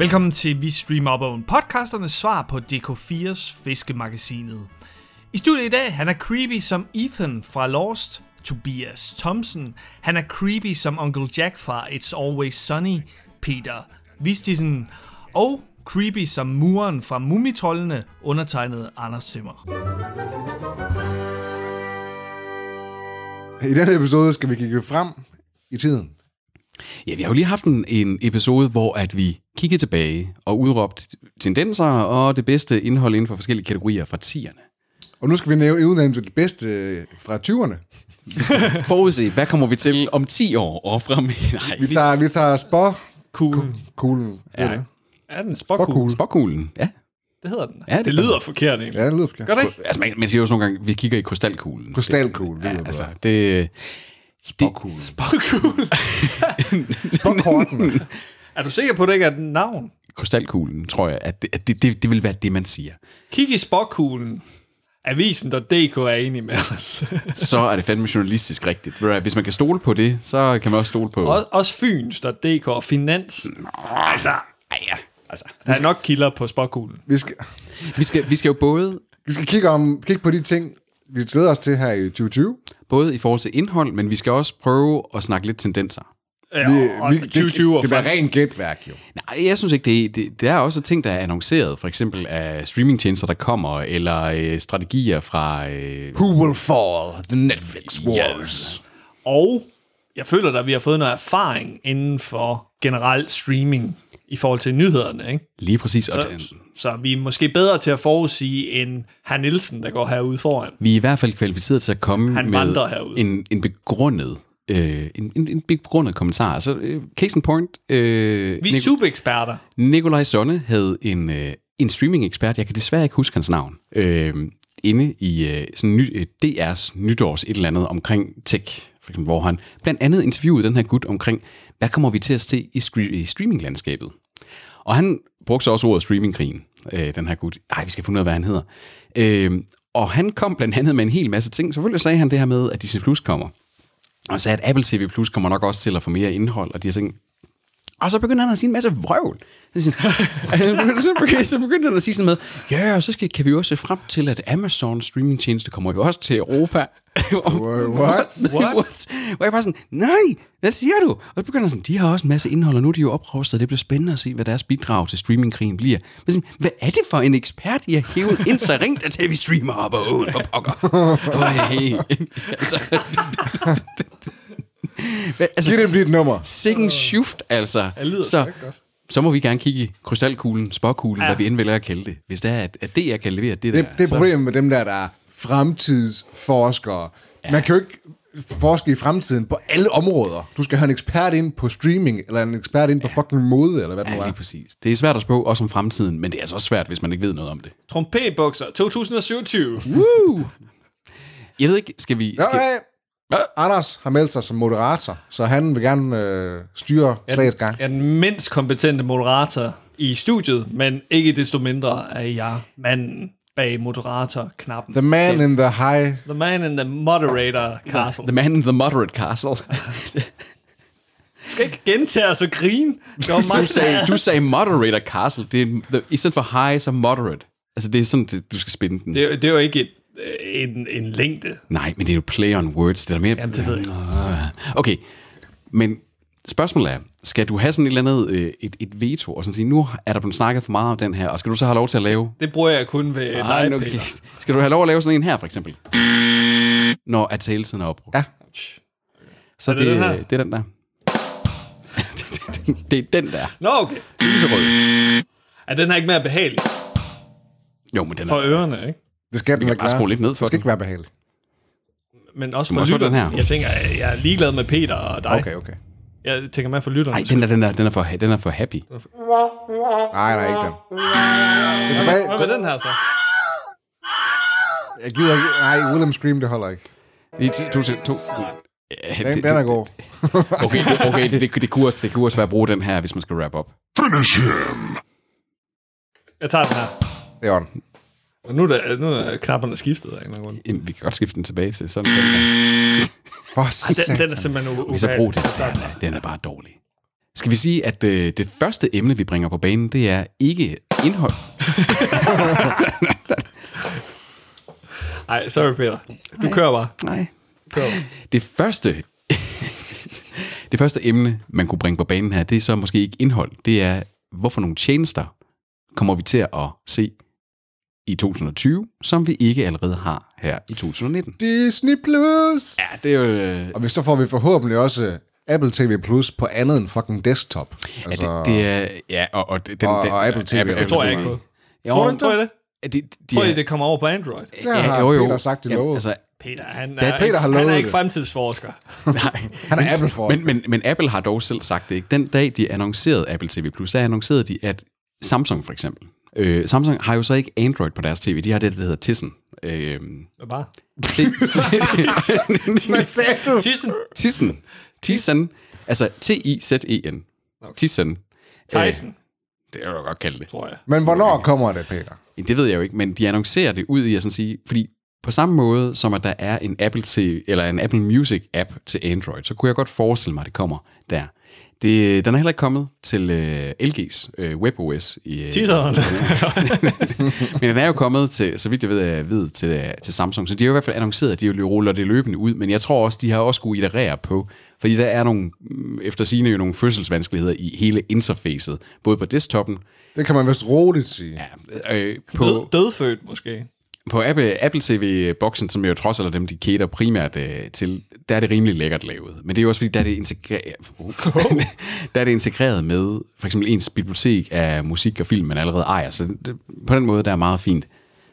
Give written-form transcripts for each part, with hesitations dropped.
Velkommen til Vi Streamer Up'eren, podcasternes svar på DK4's fiskemagasinet. I studiet i dag, han er creepy som Ethan fra Lost, Tobias Thompson. Han er creepy som Uncle Jack fra It's Always Sunny, Peter Vistisen. Og creepy som muren fra Mumitrollene, undertegnet Anders Zimmer. I denne episode skal vi kigge frem i tiden. Ja, vi har jo lige haft en episode, hvor at vi kiggede tilbage og udråbte tendenser og det bedste indhold inden for forskellige kategorier fra 10'erne. Og nu skal vi udnævne det bedste fra 20'erne. Vi skal forudse, hvad kommer vi til om 10 år og frem? Nej, vi tager spåkuglen. Ja. Er den spåkuglen? Spåkuglen, ja. Det hedder den. Ja, det lyder forkert egentlig. Ja, det lyder forkert. Gør det ikke? Altså, man siger jo også nogle gange, vi kigger i krystalkuglen. Krystalkuglen. Ja, altså, det... Spåkuglen. Spåkuglen. Spåkorten. Er du sikker på, at det ikke er et navn? Krystalkuglen, tror jeg, at det vil være det, man siger. Kig i spåkuglen. Avisen.dk er enig med os. Så er det fandme journalistisk rigtigt. Hvis man kan stole på det, så kan man også stole på... Også Fyns.dk og Finans. Altså, der er nok kilder på spåkuglen. Vi skal jo både... Vi skal kigge på de ting, vi glæder os til her i 2020. Både i forhold til indhold, men vi skal også prøve at snakke lidt tendenser. Ja, 2020 det bliver rent gætværk jo. Nej, jeg synes ikke, det er også ting, der er annonceret. For eksempel af streamingtjenester, der kommer, eller strategier fra... Who will fall? The Netflix Wars. Yes. Og jeg føler, at vi har fået noget erfaring inden for generelt streaming i forhold til nyhederne, ikke? Lige præcis. Så vi er måske bedre til at forudsige end Herr Nielsen, der går herude foran. Vi er i hvert fald kvalificeret til at komme med en begrundet kommentar. Altså, case in point... Vi er super-eksperter. Nikolaj Sonne havde en streaming-ekspert, jeg kan desværre ikke huske hans navn, inde i DR's nytårs et eller andet omkring tech, for eksempel, hvor han blandt andet interviewede den her gut omkring, hvad kommer vi til at se i streaminglandskabet? Og han brugte så også ordet streamingkrigen, den her gut. Vi skal finde ud af, hvad han hedder. Og han kom blandt andet med en hel masse ting. Selvfølgelig sagde han det her med, at Disney Plus kommer. Og sagde, at Apple TV Plus kommer nok også til at få mere indhold, og de her ting. Og så begyndte han at sige en masse vrøvl. Så begyndte han at sige sådan med, og så kan vi jo også se frem til, at Amazon streamingtjeneste kommer jo også til Europa. What? Hvor jeg bare sådan, nej, hvad siger du? Og så begynder han sådan, de har også en masse indhold, og nu er de jo oprustet, det bliver spændende at se, hvad deres bidrag til streamingkrigen bliver. Men sådan, hvad er det for en ekspert, I har hævet ind, så ring der til, vi streamer op og ud for pokker. Altså, giv det blive et nummer. Sikken shift, altså. Så må vi gerne kigge i krystalkuglen, spåkuglen, hvad vi end vælger at kalde det. Hvis det er, at DR kan levere det der. Det er problemet med dem der er fremtidsforskere. Ja. Man kan jo ikke forske i fremtiden på alle områder. Du skal have en ekspert ind på streaming, eller en ekspert ind på fucking mode, eller hvad det nu er. Lige præcis. Det er svært at spå også om fremtiden, men det er altså også svært, hvis man ikke ved noget om det. Trompetbukser 2027. Woo! Jeg ved ikke, skal vi... Anders har meldt sig som moderator, så han vil gerne styre slagets gang. Jeg er den mindst kompetente moderator i studiet, men ikke desto mindre er jeg manden bag moderator-knappen. The man in the high... The man in the moderator castle. The man in the moderate castle. Skal ikke gentage os og grine? Du sagde moderator castle. I stedet for high, så moderate. Altså, det er sådan, du skal spænde den. Det er jo ikke en længde. Nej, men det er jo play on words. Det er mere... Jamen, det ved jeg. Okay, men spørgsmålet er, skal du have sådan et eller andet et veto, og sådan sige, nu er der blevet snakket for meget om den her, og skal du så have lov til at lave... Det bruger jeg kun ved dig, okay. Skal du have lov at lave sådan en her, for eksempel? Når at taletiden er opbrugt. Ja. Så det er den der. Det er den der. Nå, okay. Lyserød. Er den her ikke mere behagelig? Jo, men den for ørerne, ikke? Det skal den ikke være. Skrue lidt ned for det skal ikke være behageligt. Men også for lytterne. Jeg tænker, jeg er ligeglad med Peter og dig. Okay. Jeg tænker mere for lytterne. Nej, den er for happy. Nej, ikke den. Hvad er den her så? Jeg gider ikke. Nej, William Scream, det holder ikke. Den er god. Okay, det kunne også være at bruge den her, hvis man skal wrap up. Finish him. Jeg tager den her. Det er den. Og nu er knapperne skiftet af en eller anden grund. Jamen, vi kan godt skifte den tilbage til sådan. Den er simpelthen vi så bruge den. Den er bare dårlig. Skal vi sige, at det første emne, vi bringer på banen, det er ikke indhold. Nej, sorry Peter. Du kører bare. Nej. Det første emne, man kunne bringe på banen her, det er så måske ikke indhold. Det er, hvorfor nogle tjenester kommer vi til at se i 2020, som vi ikke allerede har her i 2019. Disney Plus! Ja, det er jo... Og så får vi forhåbentlig også Apple TV Plus på andet end fucking desktop. Altså, det er... Ja, og Apple TV. Det tror jeg ikke på. Tror jeg det? Tror I, det kommer over på Android? Ja, har Peter sagt det lovet. Altså, Peter, han er ikke fremtidsforsker. Nej. Han er Apple-forsker. Men Apple har dog selv sagt det, ikke? Den dag, de annoncerede Apple TV+, der annoncerede de, at Samsung for eksempel, Samsung har jo så ikke Android på deres tv, de har det, der hedder Tizen. Hvad bare? Hvad sagde du? Tizen. Altså T-I-Z-E-N. Tizen. Tyson. Det er jo godt kalde det. Tror jeg. Men hvornår kommer det, Peter? Det ved jeg jo ikke, men de annoncerer det ud i at sådan sige, fordi på samme måde som at der er en Apple TV eller en Apple Music app til Android, så kunne jeg godt forestille mig, at det kommer der. Den er heller ikke kommet til LG's WebOS i teaseren. Men den er jo kommet til, så vidt jeg ved til Samsung, så de har jo i hvert fald annonceret, at de jo ruller det løbende ud, men jeg tror også, de har også skulle iterere på, fordi der er nogle, efter sigende jo nogle fødselsvanskeligheder i hele interfacet, både på desktoppen. Det kan man vist roligt sige. Ja, dødfødt måske. På Apple TV-boksen, som jo trods alt dem, de cater primært til, der er det rimelig lækkert lavet. Men det er jo også fordi, der er det integreret med for eksempel ens bibliotek af musik og film, man allerede ejer. Så på den måde, der er meget fint.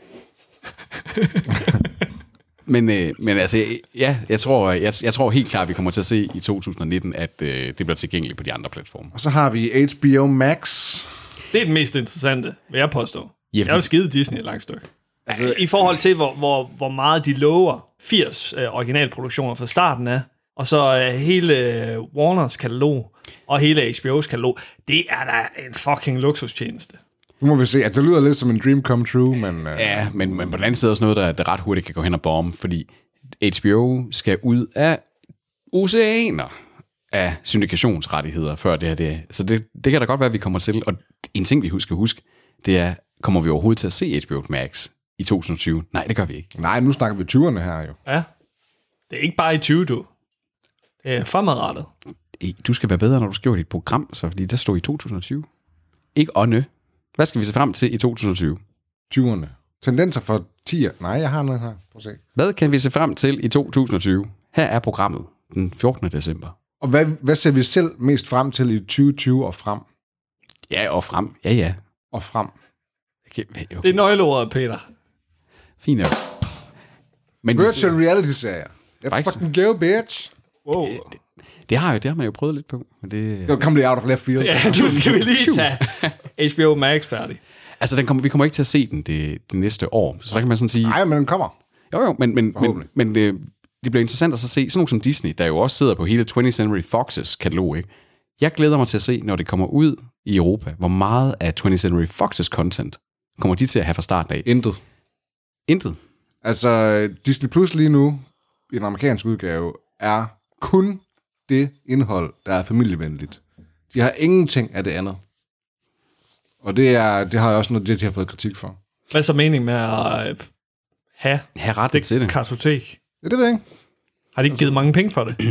men altså, ja, jeg tror helt klart, at vi kommer til at se i 2019, at det bliver tilgængeligt på de andre platforme. Og så har vi HBO Max. Det er det mest interessante, vil jeg påstå. Jeg vil skide Disney et langt stykke. Altså, i forhold til, hvor meget de lover 80 originalproduktioner fra starten af, og så hele Warners katalog, og hele HBO's katalog, det er da en fucking luksustjeneste. Nu må vi se, at det lyder lidt som en dream come true, men... Ja, men på den anden side også noget, der ret hurtigt kan gå hen og bombe, fordi HBO skal ud af oceaner af syndikationsrettigheder før det her. Så det kan da godt være, at vi kommer til, og en ting, vi skal huske, det er, kommer vi overhovedet til at se HBO Max i 2020? Nej, det gør vi ikke. Nej, nu snakker vi 20'erne her jo. Ja. Det er ikke bare i 20, du. Det er fremadrettet. Du skal være bedre, når du skriver dit program, så fordi der står i 2020. Ikke ånde. Hvad skal vi se frem til i 2020? 20'erne. Tendenser for 10'er. Nej, jeg har noget her. Prøv at se. Hvad kan vi se frem til i 2020? Her er programmet den 14. december. Og hvad ser vi selv mest frem til i 2020 og frem? Ja, og frem. Ja. Og frem. Okay. Det er nøgleordet, Peter. Fint. Men virtual reality-serier. Let's fucking go, bitch. Wow. Det har man jo prøvet lidt på. Men det kom lige out of left field. Ja, nu skal vi lige tage HBO Max færdig. Altså, vi kommer ikke til at se den det næste år. Så der kan man sådan sige... Nej, men den kommer. Jo, men det bliver interessant at så se, sådan nogle som Disney, der jo også sidder på hele 20th Century Fox's katalog, ikke? Jeg glæder mig til at se, når det kommer ud i Europa, hvor meget af 20th Century Fox's content kommer de til at have fra starten af. Intet. Altså, Disney Plus lige nu, i den amerikanske udgave, er kun det indhold, der er familievenligt. De har ingenting af det andet. Og det har også noget, det de har fået kritik for. Hvad er så meningen med at have retten til det? Kartotek? Ja, det ved jeg ikke. Har de ikke givet mange penge for det?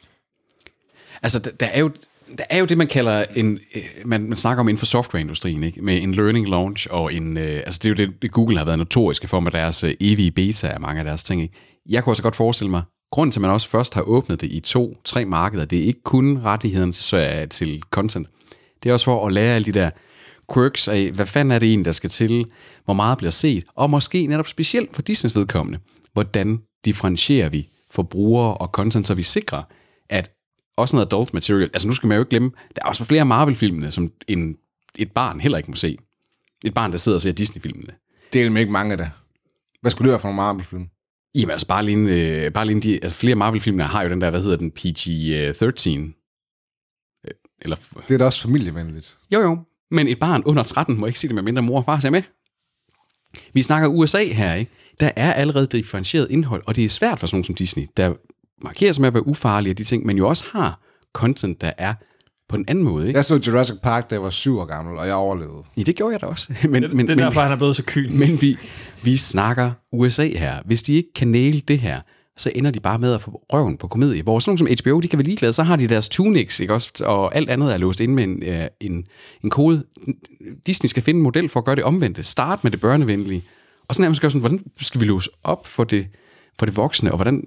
Altså, der er jo det, man kalder man snakker om inden for softwareindustrien, ikke? Med en learning launch og altså det er jo det, Google har været notoriske for med deres evige beta af mange af deres ting, ikke? Jeg kunne også godt forestille mig, grunden til, at man også først har åbnet det i 2-3 markeder, det er ikke kun rettigheden til content. Det er også for at lære alle de der quirks af, hvad fanden er det egentlig, der skal til, hvor meget bliver set, og måske netop specielt for Disneys vedkommende, hvordan differentierer vi forbrugere og content, så vi sikrer, at også noget adult material, altså nu skal man jo ikke glemme, der er også flere Marvel-filmene, som et barn heller ikke må se. Et barn, der sidder og ser Disney-filmene. Det er jo ikke mange af det. Hvad skulle det være for nogle Marvel-film? Jamen altså bare lige altså flere Marvel-filmene har jo den der, hvad hedder den, PG-13. Eller... Det er da også familievenligt. Jo, men et barn under 13 må ikke se det, med mindre mor og far ser med. Vi snakker USA her, ikke? Der er allerede differentieret indhold, og det er svært for sådan nogen som Disney, der markerer sig med at være ufarlige af de ting, men jo også har content, der er på en anden måde. Ikke? Jeg så Jurassic Park, da jeg var 7 år gammel, og jeg overlevede. Ja, det gjorde jeg da også. Det er derfor, han er blevet så kynisk. Men vi snakker USA her. Hvis de ikke kan næle det her, så ender de bare med at få røven på komedie. Hvor sådan nogle som HBO, de kan være ligeglade, så har de deres tunics, ikke også? Og alt andet er låst inde med en kode. Disney skal finde en model for at gøre det omvendte. Start med det børnevenlige. Og sådan er man skal sådan, hvordan skal vi låse op for det voksne, og hvordan...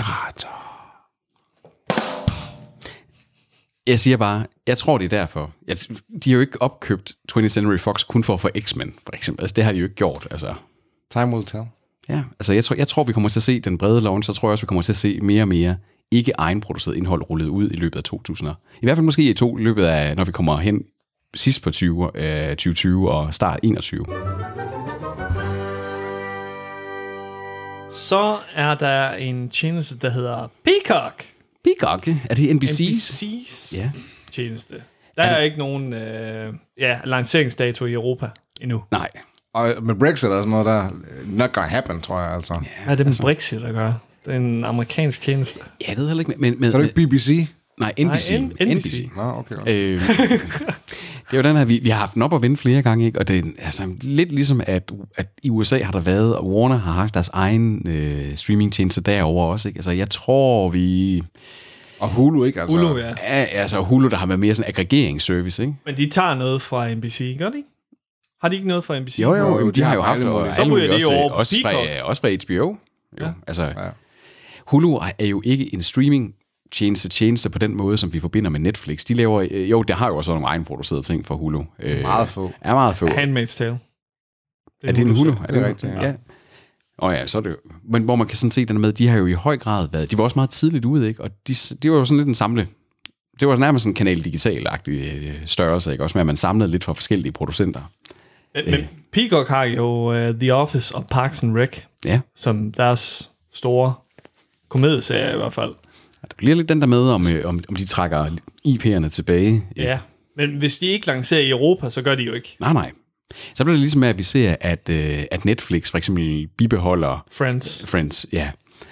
Jeg siger bare, jeg tror det er derfor. De har jo ikke opkøbt 20th Century Fox kun for at få X-Men, for eksempel. Altså, det har de jo ikke gjort, altså. Time will tell. Ja, altså jeg tror, vi kommer til at se den brede launch, så tror jeg også, vi kommer til at se mere og mere ikke egenproduceret indhold rullet ud i løbet af 2000. I hvert fald måske i løbet af, når vi kommer hen sidst på 2020 og start 21. Så er der en tjeneste, der hedder Peacock. Peacock, er det NBC's? Ja. Tjeneste. Der er ikke nogen lanceringsdato i Europa endnu. Nej. Og med Brexit og sådan noget, der not gonna happen, tror jeg altså. Ja, det er med Brexit, der gør. Det er en amerikansk tjeneste. Jeg ved heller ikke, men så er det ikke BBC? Nej, NBC. NBC. Nå, okay. Det er jo den her, vi har haft den op og vende flere gange, ikke? Og det er altså lidt ligesom, at i USA har der været, og Warner har haft deres egen streamingtjeneste derovre også, ikke? Altså, jeg tror, vi... Og Hulu, ikke? Altså. Hulu, ja. Ja, altså Hulu, der har været mere sådan en aggregeringsservice, ikke? Men de tager noget fra NBC, gør de ikke? Har de ikke noget fra NBC? Jo, de har jo haft så ryger det jo over på også fra HBO. Jo. Ja. Altså, Hulu er jo ikke en streaming tjeneste på den måde, som vi forbinder med Netflix. De laver, der har jo også nogle egenproducerede ting for Hulu. Meget få. Er meget få. Handmaid's Tale. Er det en Hulu? Er det rigtigt, ja. Ja, så er det jo. Men hvor man kan sådan se den med, de har jo i høj grad været, de var også meget tidligt ude, ikke? Og de var jo sådan lidt en samle, det var nærmest sådan en Kanal Digital-agtig størrelse, ikke? Også med, at man samlede lidt fra forskellige producenter. Men Peacock har jo The Office og Parks and Rec, som deres store komedieserie i hvert fald. Ja, der bliver lidt den der med, om de trækker IP'erne tilbage. Ja, men hvis de ikke lancerer i Europa, så gør de jo ikke. Nej. Så bliver det ligesom med, at vi ser, at Netflix for eksempel bibeholder Friends, ja.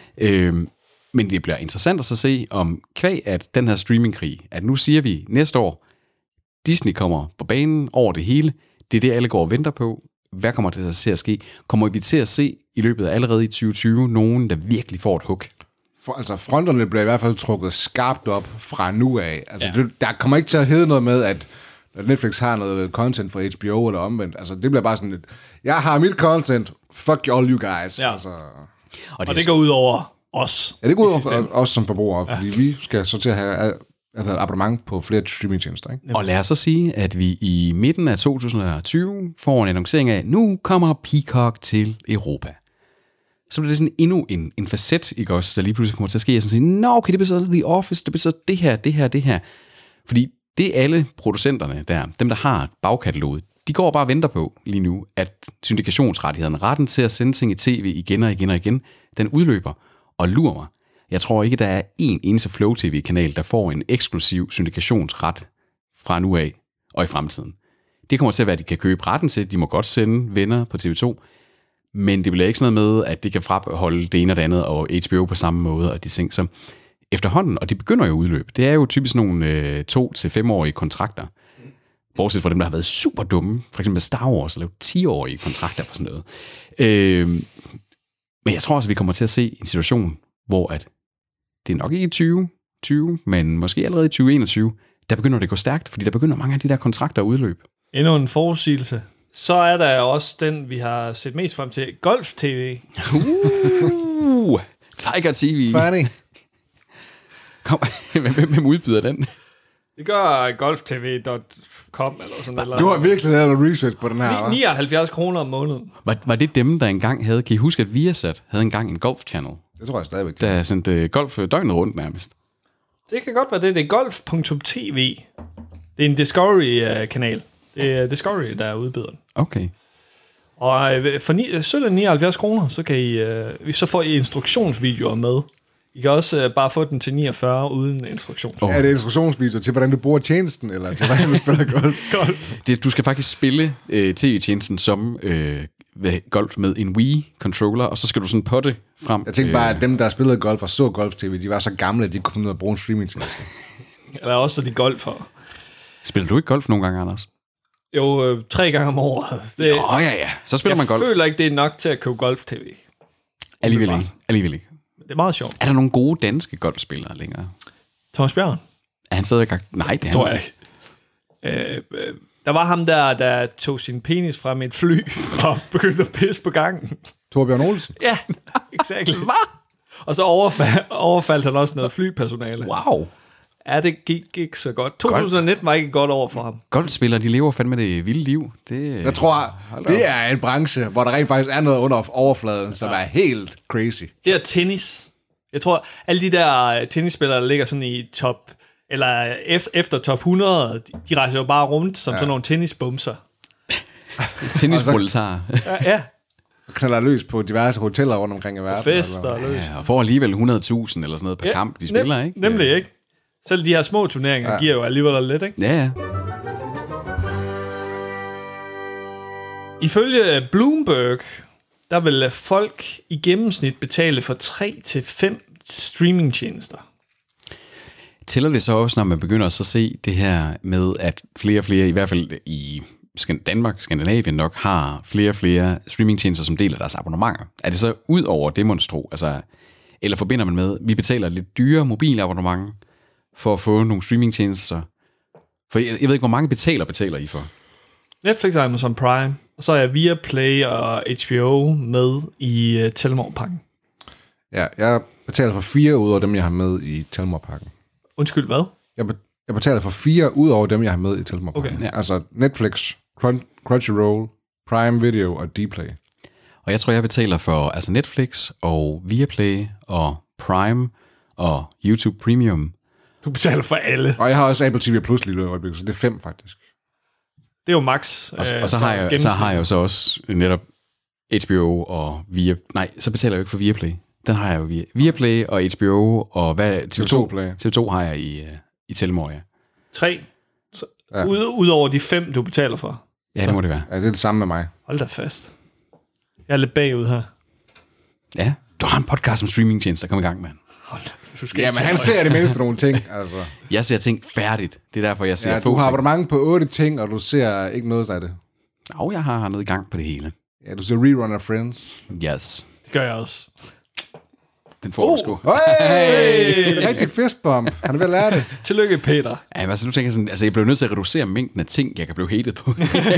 Men det bliver interessant at så se, om kvæg at den her streamingkrig, at nu siger vi næste år, Disney kommer på banen over det hele, det er det, alle går og venter på. Hvad kommer det til at ske? Kommer vi til at se i løbet af allerede i 2020 nogen, der virkelig får et hug? Altså fronterne bliver i hvert fald trukket skarpt op fra nu af. Altså der kommer ikke til at hedde noget med, at Netflix har noget content fra HBO eller omvendt. Altså det bliver bare sådan lidt, jeg har mit content, fuck all you guys. Ja. Altså. Og det går ud over os. Ja, det går ud over os som forbrugere, fordi vi skal så til at have abonnement på flere streamingtjenester, ikke? Og lad os så sige, at vi i midten af 2020 får en annoncering af, nu kommer Peacock til Europa. Så bliver det sådan endnu en facet, ikke også, der lige pludselig kommer til at ske, og sådan sige, nå, okay, det bliver så The Office, det bliver så det her. Fordi det er alle producenterne der, dem der har bagkataloget, de går bare og venter på lige nu, at syndikationsrettighederne, retten til at sende ting i tv igen og igen, den udløber og lurer mig. Jeg tror ikke, der er en eneste Flow TV-kanal, der får en eksklusiv syndikationsret fra nu af og i fremtiden. Det kommer til at være, at de kan købe retten til, de må godt sende venner på TV2, men det bliver ikke sådan noget med, at de kan fraholde det ene og det andet, og HBO på samme måde, og de ting, som efterhånden, og de begynder jo at udløbe. Det er jo typisk nogle 2 til 5-årige kontrakter, bortset fra dem, der har været super dumme, for eksempel Star Wars, eller 10-årige kontrakter på sådan noget. Men jeg tror også, at vi kommer til at se en situation, hvor at det er nok ikke i 2020, men måske allerede i 2021, der begynder det at gå stærkt, fordi der begynder mange af de der kontrakter at udløbe. Endnu en forudsigelse. Så er der også den, vi har set mest frem til, Golf TV. Tiger TV. Funny. Kom, hvem udbyder den? Det gør golftv.com eller sådan noget. Du har virkelig lavet noget research på den her, 79 kroner om måneden. Var det dem, der engang havde... Kan I huske, at Viasat havde engang en golf-channel? Det tror jeg stadigvæk. Der sendte golf døgnet rundt nærmest. Det kan godt være det. Det er golf.tv. Det er en Discovery-kanal. Det er Discovery, der er udbyderen. Okay. Og for 79 kroner, så kan så får I instruktionsvideoer med. I kan også bare få den til 49 uden instruktionsvideo. Er det instruktionsvideo til, hvordan du bruger tjenesten, eller til, hvordan du spiller golf? Du skal faktisk spille tv-tjenesten som golf med en Wii-controller, og så skal du sådan potte frem. Jeg tænkte bare, at dem, der spillede golf og så golf-tv, de var så gamle, at de kunne finde ud af at bruge en streaming-tjeneste. Eller også de golfer. Spiller du ikke golf nogle gange, Anders? Jo, 3 gange om året. Ja. Så spiller man golf. Jeg føler ikke, det er nok til at købe golf-tv. Alligevel ikke. Det er meget sjovt. Er der nogle gode danske golfspillere længere? Thomas Bjørn? Er han stadig gang? Nej, det tror jeg ikke. Der var ham der tog sin penis fra mit fly og begyndte at pisse på gangen. Torbjørn Olsen? Ja, exakt. Hvad? Og så overfaldt han også noget flypersonale. Wow. Ja, det gik ikke så godt. 2019 var ikke et godt år for ham. Golfspillere, de lever fandme det vilde liv. Jeg tror, det er en branche, hvor der rent faktisk er noget under overfladen, som er helt crazy. Det er tennis. Jeg tror, alle de der tennisspillere, der ligger sådan i top, eller efter top 100, de rejser jo bare rundt som sådan nogle tennisbumser. Tennisproletar. Ja. Og knalder løs på diverse hoteller rundt omkring i verden. Og fester løs. Ja, og får alligevel 100.000 eller sådan noget per kamp, de spiller, ikke? Nemlig ikke. Selv de her små turneringer giver jo alligevel lidt, ikke? Ja. Ifølge Bloomberg, der vil folk i gennemsnit betale for 3-5 streamingtjenester. Tæller det så også, når man begynder at så se det her med, at flere og flere, i hvert fald i Danmark, Skandinavien nok, har flere og flere streamingtjenester, som deler deres abonnementer? Er det så ud over det monstro? Altså, eller forbinder man med, vi betaler lidt dyre mobilabonnement for at få nogle streamingtjenester? For jeg ved ikke, hvor mange betaler I for? Netflix og Amazon Prime, og så er Viaplay og HBO med i Telmore-pakken. Ja, jeg betaler for 4 ud over dem, jeg har med i Telmore-pakken. Undskyld, hvad? Jeg betaler for 4 ud over dem, jeg har med i Telmore-pakken. Okay. Ja. Altså Netflix, Crunchyroll, Prime Video og Dplay. Og jeg tror, jeg betaler for altså Netflix og Viaplay og Prime og YouTube Premium. Du betaler for alle. Og jeg har også Apple TV Plus lige nu, så det er 5 faktisk. Det er jo max. Og så har jeg jo så også netop HBO og så betaler jeg jo ikke for Viaplay. Den har jeg jo Viaplay og HBO og TV2 har jeg i Telmore, ja. 3. Ja. Ud over de 5, du betaler for. Ja, det må det være. Ja, det er det samme med mig. Hold da fast. Jeg er lidt bagud her. Ja, du har en podcast om streamingtjenester. Kom i gang, mand. Ja, men han ser det mindste nogle ting. Altså. Jeg ser ting færdigt. Det er derfor, jeg ser du har abonnement på 8 ting, og du ser ikke noget af det. Og jeg har noget i gang på det hele. Ja, du ser rerun af Friends. Yes. Det gør jeg også. Den får du sgu. Hey! Rigtig fistbump. Han er ved at lære det. Tillykke, Peter. Ja, altså nu tænker jeg sådan, altså jeg blev nødt til at reducere mængden af ting, jeg kan blive hated på.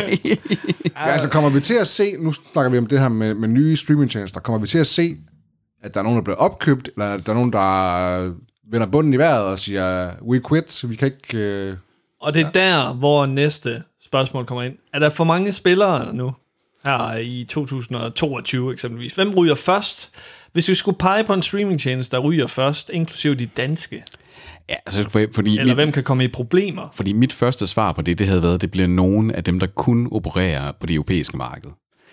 Ja, altså kommer vi til at se, nu snakker vi om det her med nye streamingtjenester, kommer vi til at se, at der er nogen, der bliver opkøbt, eller at der er nogen, der vender bunden i vejret og siger, we quit, vi kan ikke... Og det er der, hvor næste spørgsmål kommer ind. Er der for mange spillere nu, her i 2022 eksempelvis? Hvem ryger først? Hvis vi skulle pege på en streamingtjeneste, der ryger først, inklusive de danske. Ja, altså fordi eller hvem kan komme i problemer? Fordi mit første svar på det havde været, at det bliver nogen af dem, der kun opererer på det europæiske marked.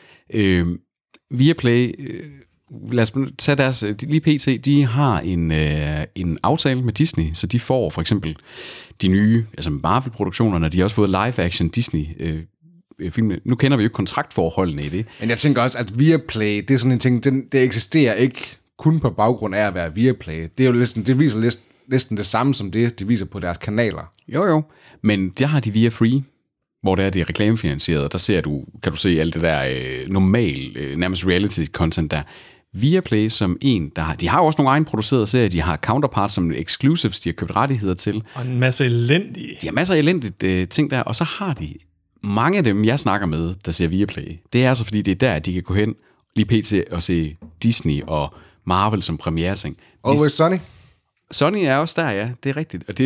Viaplay, lad os tage deres, lige pt, de har en aftale med Disney, så de får for eksempel de nye, altså Marvel-produktionerne, de har også fået live-action Disney film. Nu kender vi jo ikke kontraktforholdene i det. Men jeg tænker også, at Viaplay, det er sådan en ting, det eksisterer ikke kun på baggrund af at være Viaplay. Det er jo det viser næsten det samme som det, de viser på deres kanaler. Jo, men der har de via Free, hvor det er reklamefinansieret, der kan du se alt det der normal, nærmest reality-content der. Viaplay som de har jo også nogle egenproducerede serier, de har Counterpart som exclusives, de har købt rettigheder til. Og en masse elendige. De har masser af elendigt ting der, og så har de mange af dem, jeg snakker med, der ser Viaplay. Det er altså fordi, det er der, de kan gå hen lige pt. Og se Disney og Marvel som premiere-ting. Always Sunny. Sunny er også der, ja. Det er rigtigt. Og det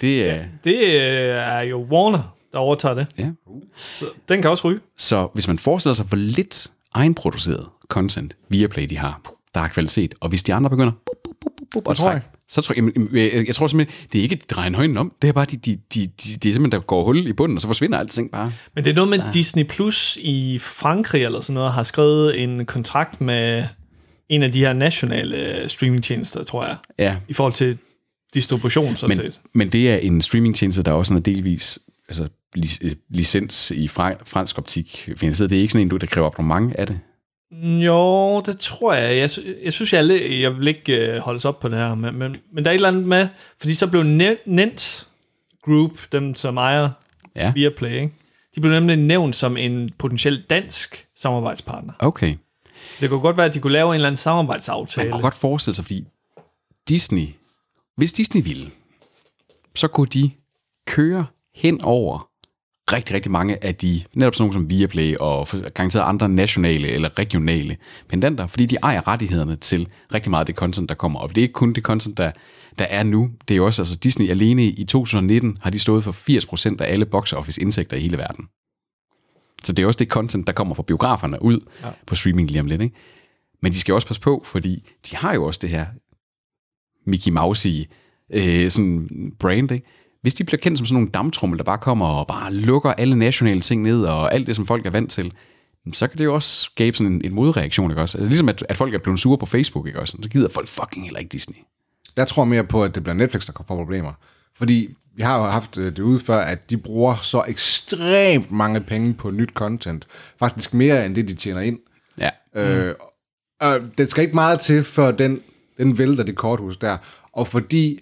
er jo Warner, der overtager det. Ja. Så den kan også ryge. Så hvis man forestiller sig, hvor lidt egenproduceret content Viaplay de har, der er kvalitet, og hvis de andre begynder at trække, så tror jeg tror simpelthen, det er ikke, at de drejer en højden om, det er bare, de simpelthen, der går hul i bunden, og så forsvinder alting bare. Men det er noget med Disney Plus i Frankrig, eller sådan noget, har skrevet en kontrakt med en af de her nationale streamingtjenester, tror jeg, i forhold til distribution, sådan set. Men det er en streamingtjeneste, der også er delvis altså, licens i fransk optik finansieret. Det er ikke sådan en, der kræver abonnement af det? Jo, det tror jeg. Jeg synes, jeg vil ikke holdes op på det her, men der er et eller andet med, fordi så blev Nent Group, dem som ejer Ja. Viaplay, ikke? De blev nemlig nævnt som en potentiel dansk samarbejdspartner. Okay. Så det kunne godt være, at de kunne lave en eller anden samarbejdsaftale. Man kunne godt forestille sig, fordi hvis Disney ville, så kunne de køre hen over rigtig, rigtig mange af de, netop sådan nogle som Viaplay og garanteret andre nationale eller regionale pendanter, fordi de ejer rettighederne til rigtig meget af det content, der kommer op. Det er ikke kun det content, der er nu. Det er jo også, altså Disney alene i 2019 har de stået for 80% af alle box office indtægter i hele verden. Så det er også det content, der kommer fra biograferne ud på streaming lige om lidt, ikke? Men de skal også passe på, fordi de har jo også det her Mickey Mouse-y sådan brand, ikke? Hvis de bliver kendt som sådan nogle damptrummel, der bare kommer og bare lukker alle nationale ting ned, og alt det, som folk er vant til, så kan det jo også skabe sådan en modreaktion, ikke også? Altså ligesom at folk er blevet sure på Facebook, ikke også? Så gider folk fucking heller ikke Disney. Jeg tror mere på, at det bliver Netflix, der får problemer. Fordi vi har jo haft det ude før, at de bruger så ekstremt mange penge på nyt content. Faktisk mere end det, de tjener ind. Ja. Og det skal ikke meget til, før den vælter det korthus der. Og fordi...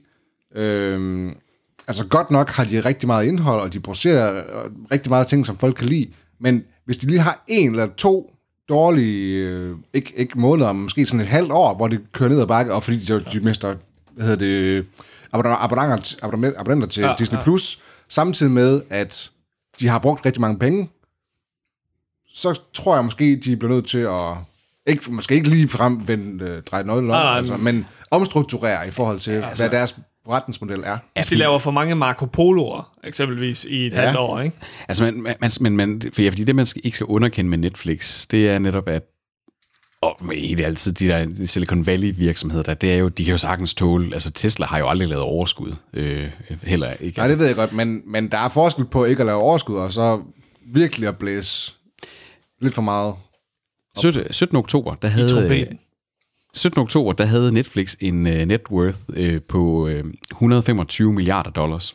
altså godt nok har de rigtig meget indhold, og de producerer rigtig meget ting, som folk kan lide, men hvis de lige har 1 eller 2 dårlige, ikke måneder, men måske sådan et halvt år, hvor det kører ned ad bakke, og fordi de mister, abonnenter til Disney Plus, samtidig med, at de har brugt rigtig mange penge, så tror jeg måske, de bliver nødt til at, måske ikke lige frem dreje noget om, altså, men omstrukturere i forhold til, hvad deres forretningsmodel er. Hvis de laver for mange Marco Polo'er, eksempelvis, i et halvt år, ikke? Altså, fordi det, man ikke skal underkende med Netflix, det er netop, at det er altid de der Silicon Valley-virksomheder, det er jo, de kan jo sagtens tåle, altså Tesla har jo aldrig lavet overskud, heller ikke. Altså. Nej, det ved jeg godt, men der er forskel på ikke at lave overskud, og så virkelig at blæse lidt for meget. 17. oktober, der havde Netflix en net worth på $125 milliarder.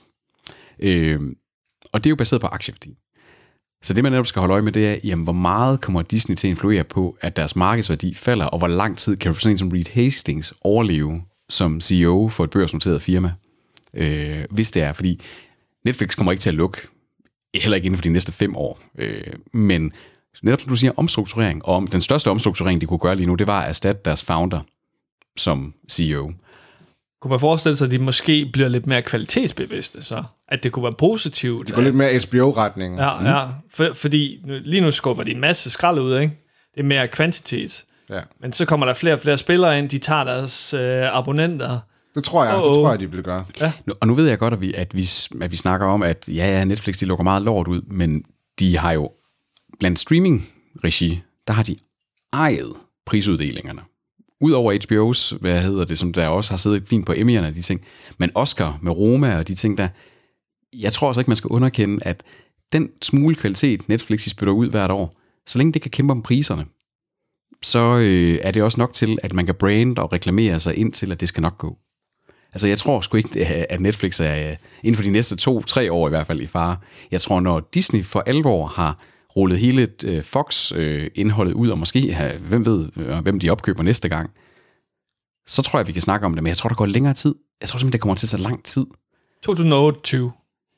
Og det er jo baseret på aktieværdi. Så det, man netop skal holde øje med, det er, jamen, hvor meget kommer Disney til at influere på, at deres markedsværdi falder, og hvor lang tid kan sådan en som Reed Hastings overleve som CEO for et børsnoteret firma, hvis det er. Fordi Netflix kommer ikke til at lukke, heller ikke inden for de næste 5 år. Men netop som du siger, omstrukturering, og den største omstrukturering, de kunne gøre lige nu, det var at erstatte deres founder som CEO. Kunne man forestille sig, at de måske bliver lidt mere kvalitetsbevidste, så? At det kunne være positivt? De går lidt mere HBO-retning. Ja. Fordi lige nu skubber de en masse skrald ud, ikke? Det er mere kvantitet. Ja. Men så kommer der flere og flere spillere ind, de tager deres abonnenter. Det tror jeg, de vil gøre. Ja. Og nu ved jeg godt, at vi snakker om, at Netflix, de lukker meget lort ud, men de har jo blandt streaming-regi, der har de ejet prisuddelingerne. Udover HBO's, som der også har siddet fint på Emmy'erne og de ting, men Oscar med Roma og de ting der, jeg tror også ikke, man skal underkende, at den smule kvalitet, Netflix spytter ud hvert år, så længe det kan kæmpe om priserne, så er det også nok til, at man kan brande og reklamere sig ind til, at det skal nok gå. Altså, jeg tror sgu ikke, at Netflix er inden for de næste 2-3 år i hvert fald i fare. Jeg tror, når Disney for alvor har rullet hele Fox-indholdet ud, og måske, hvem ved, hvem de opkøber næste gang, så tror jeg, vi kan snakke om det, men jeg tror, der går længere tid. Jeg tror simpelthen, det kommer til at tage lang tid. 2028.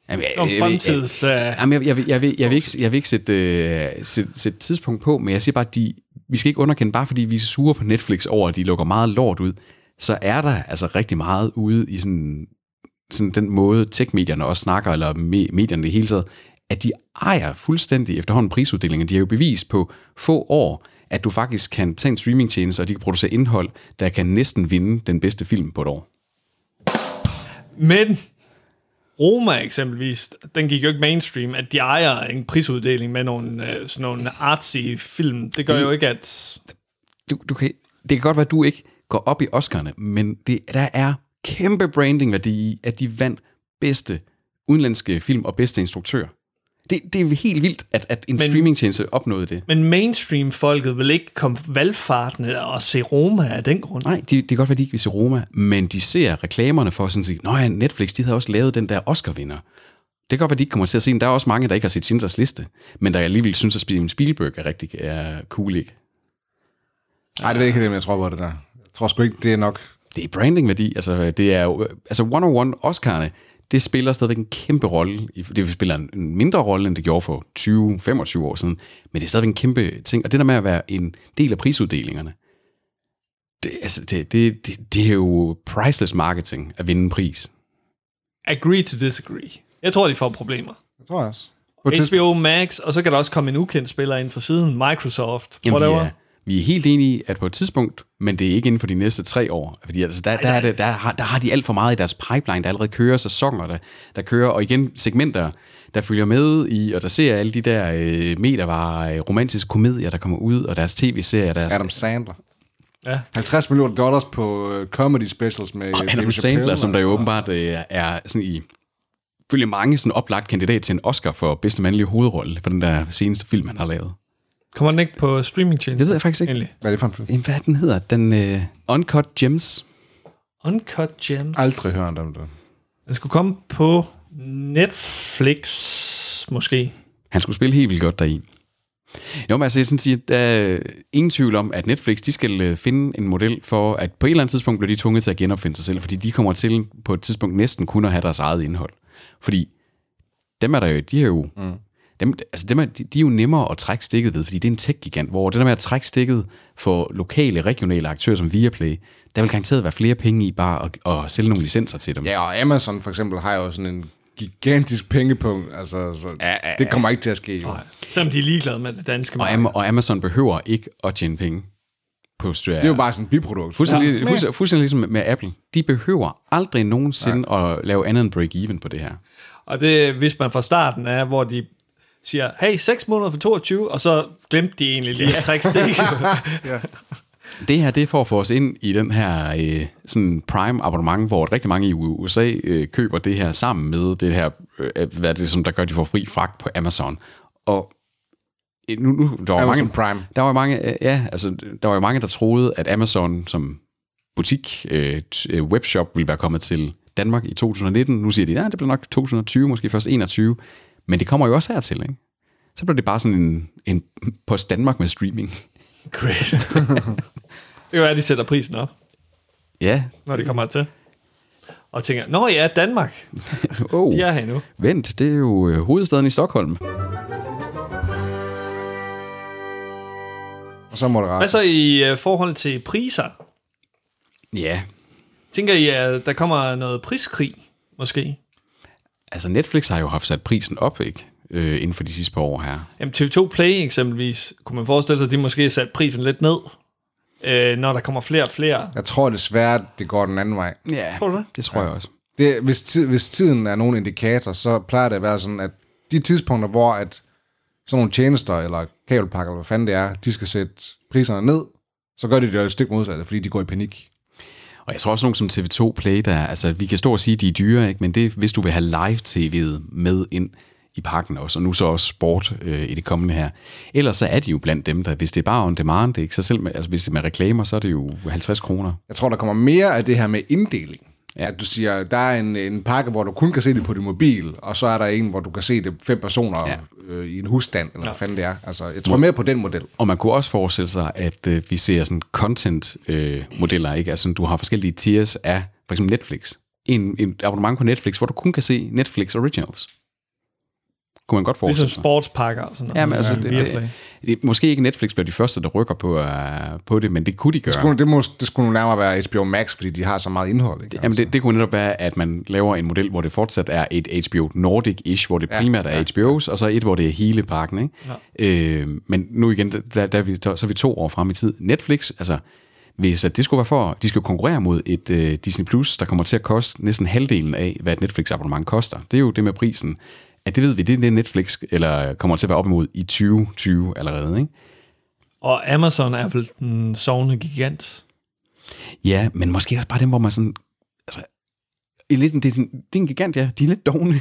Jeg vil ikke sætte tidspunkt på, men jeg siger bare, at vi skal ikke underkende, bare fordi vi er sure på Netflix over, at de lukker meget lort ud, så er der altså rigtig meget ude i sådan den måde, tech-medierne også snakker, eller medierne i det hele taget, at de ejer fuldstændig efterhånden prisuddelingen. De har jo bevist på få år, at du faktisk kan tage en streamingtjeneste, og de kan producere indhold, der kan næsten vinde den bedste film på et år. Men Roma eksempelvis, den gik jo ikke mainstream, at de ejer en prisuddeling med sådan nogle artsy film. Det gør jo ikke, at... Det kan godt være, at du ikke går op i Oscar'ne, men der er kæmpe brandingværdi i, at de vandt bedste udenlandske film og bedste instruktør. Det er helt vildt, at en streamingtjeneste opnåede det. Men mainstream-folket vil ikke komme valgfartende og se Roma af den grund. Nej, det kan godt være, de ikke vil se Roma, men de ser reklamerne for sådan at sige, nå ja, Netflix, de havde også lavet den der Oscar-vinder. Det kan godt være, de ikke kommer til at se den. Der er også mange, der ikke har set Schindlers Liste, men der alligevel synes, at Steven Spielberg er cool, ikke? Nej, det ved jeg ikke, jeg tror på det der. Jeg tror sgu ikke, det er nok. Det er brandingværdi. Altså, det er jo... Altså, 101 Oscar'ne, det spiller stadigvæk en kæmpe rolle. Det spiller en mindre rolle, end det gjorde for 20-25 år siden, men det er stadigvæk en kæmpe ting. Og det der med at være en del af prisuddelingerne, det er jo priceless marketing at vinde en pris. Agree to disagree. Jeg tror, de får problemer. Jeg tror også. HBO Max, og så kan der også komme en ukendt spiller ind for siden. Microsoft, whatever. Vi er helt enige, at på et tidspunkt, men det er ikke inden for de næste 3 år, fordi altså, der har de alt for meget i deres pipeline, der allerede kører sæsoner, der kører, og igen segmenter, der følger med i, og der ser alle de der metervarer, romantiske komedier, der kommer ud, og deres tv-serier. Adam Sandler. Ja. $50 million på comedy specials med og Adam Sandler, som der jo åbenbart er sådan i følge mange sådan oplagt kandidat til en Oscar for bedste mandlige hovedrolle for den der seneste film, han har lavet. Kommer den ikke på streamingtjenesten? Det ved jeg faktisk ikke. Endelig. Hvad er det for en film? Hvad den hedder? Den Uncut Gems. Uncut Gems? Aldrig hørt om det. Den skulle komme på Netflix, måske. Han skulle spille helt vildt godt deri. Jo, men altså, jeg sådan siger, der er ingen tvivl om, at Netflix, de skal finde en model for, at på et eller andet tidspunkt bliver de tvunget til at genopfinde sig selv, fordi de kommer til på et tidspunkt næsten kun at have deres eget indhold. Fordi dem er der jo, de er jo... de er jo nemmere at trække stikket ved, fordi det er en tech-gigant, hvor det der med at trække stikket for lokale, regionale aktører som Viaplay, der vil garanteret være flere penge i bare at sælge nogle licenser til dem. Ja, og Amazon for eksempel har jo sådan en gigantisk pengepunkt, altså så det kommer ikke til at ske. Jo. Selvom de er ligeglade med det danske marked. Og Amazon behøver ikke at tjene penge på streaming. Det er jo bare sådan et biprodukt. Fuldstændig ligesom med Apple. De behøver aldrig nogensinde at lave andet end break-even på det her. Og det hvis man fra starten er, hvor de siger, hey, 6 måneder for 22, og så glemte de egentlig lige at trække stik. Det her, det er for at få os ind i den her sådan Prime abonnement, hvor rigtig mange i USA køber det her sammen med det her, hvad er det, som der gør, de får fri fragt på Amazon. Og nu der var Amazon mange, Prime. Der var jo mange, der troede, at Amazon som butik, webshop, ville være kommet til Danmark i 2019. Nu siger de, ja, det bliver nok 2020, måske først 2021. Men det kommer jo også hertil, ikke? Så bliver det bare sådan en Post Danmark med streaming. Great. Det kan være, at de sætter prisen op. Ja. Når de kommer til. Og tænker, nå ja, Danmark. De er her nu. Vent, det er jo hovedstaden i Stockholm. Og så må det rette. Hvad så i forhold til priser? Ja. Tænker I, at der kommer noget priskrig, måske? Altså Netflix har jo haft sat prisen op, ikke? Inden for de sidste par år her. Jamen TV2 Play eksempelvis, kunne man forestille sig, at de måske sat prisen lidt ned, når der kommer flere og flere? Jeg tror desværre, det går den anden vej. Ja, det tror jeg også. Hvis tiden er nogen indikator, så plejer det at være sådan, at de tidspunkter, hvor at sådan nogle tjenester eller kabelpakker, eller hvad fanden det er, de skal sætte priserne ned, så gør de det jo et stykke modsatte, fordi de går i panik. Og jeg tror også nogen som TV2 Play, der, altså vi kan stå og sige, at de er dyre, ikke? Men det hvis du vil have live-tv'et med ind i pakken også, og nu så også sport i det kommende her. Ellers så er de jo blandt dem, der, hvis det er bare on demand, det er ikke så selv med, altså hvis det er med reklamer, så er det jo 50 kroner. Jeg tror, der kommer mere af det her med inddeling. Ja. At du siger, der er en pakke, hvor du kun kan se det på din mobil, og så er der en, hvor du kan se det 5 personer i en husstand, eller hvad fanden det er. Altså, jeg tror mere på den model. Og man kunne også forestille sig, at vi ser sådan content-modeller, ikke? Altså, du har forskellige tiers af, for eksempel Netflix. En abonnement på Netflix, hvor du kun kan se Netflix Originals. Kunne man godt forestille sig. Ligesom sportspakker og sådan noget. Ja, men altså, måske ikke Netflix bliver de første, der rykker på det, men det kunne de gøre. Det skulle nu nærmere være HBO Max, fordi de har så meget indhold. Ikke? Jamen det kunne netop være, at man laver en model, hvor det fortsat er et HBO Nordic-ish, hvor det primært er HBO's, og så et, hvor det er hele pakken. Ikke? Ja. Men nu igen, så er vi 2 år frem i tid. Netflix, altså hvis det skulle være for, de skal konkurrere mod et Disney Plus, der kommer til at koste næsten halvdelen af, hvad et Netflix-abonnement koster. Det er jo det med prisen. At det ved vi, det er Netflix, eller kommer til at være op imod i 2020 allerede, ikke? Og Amazon er vel den sovende gigant? Ja, men måske også bare dem, hvor man sådan... Altså, det er en gigant, ja. De er lidt dovne.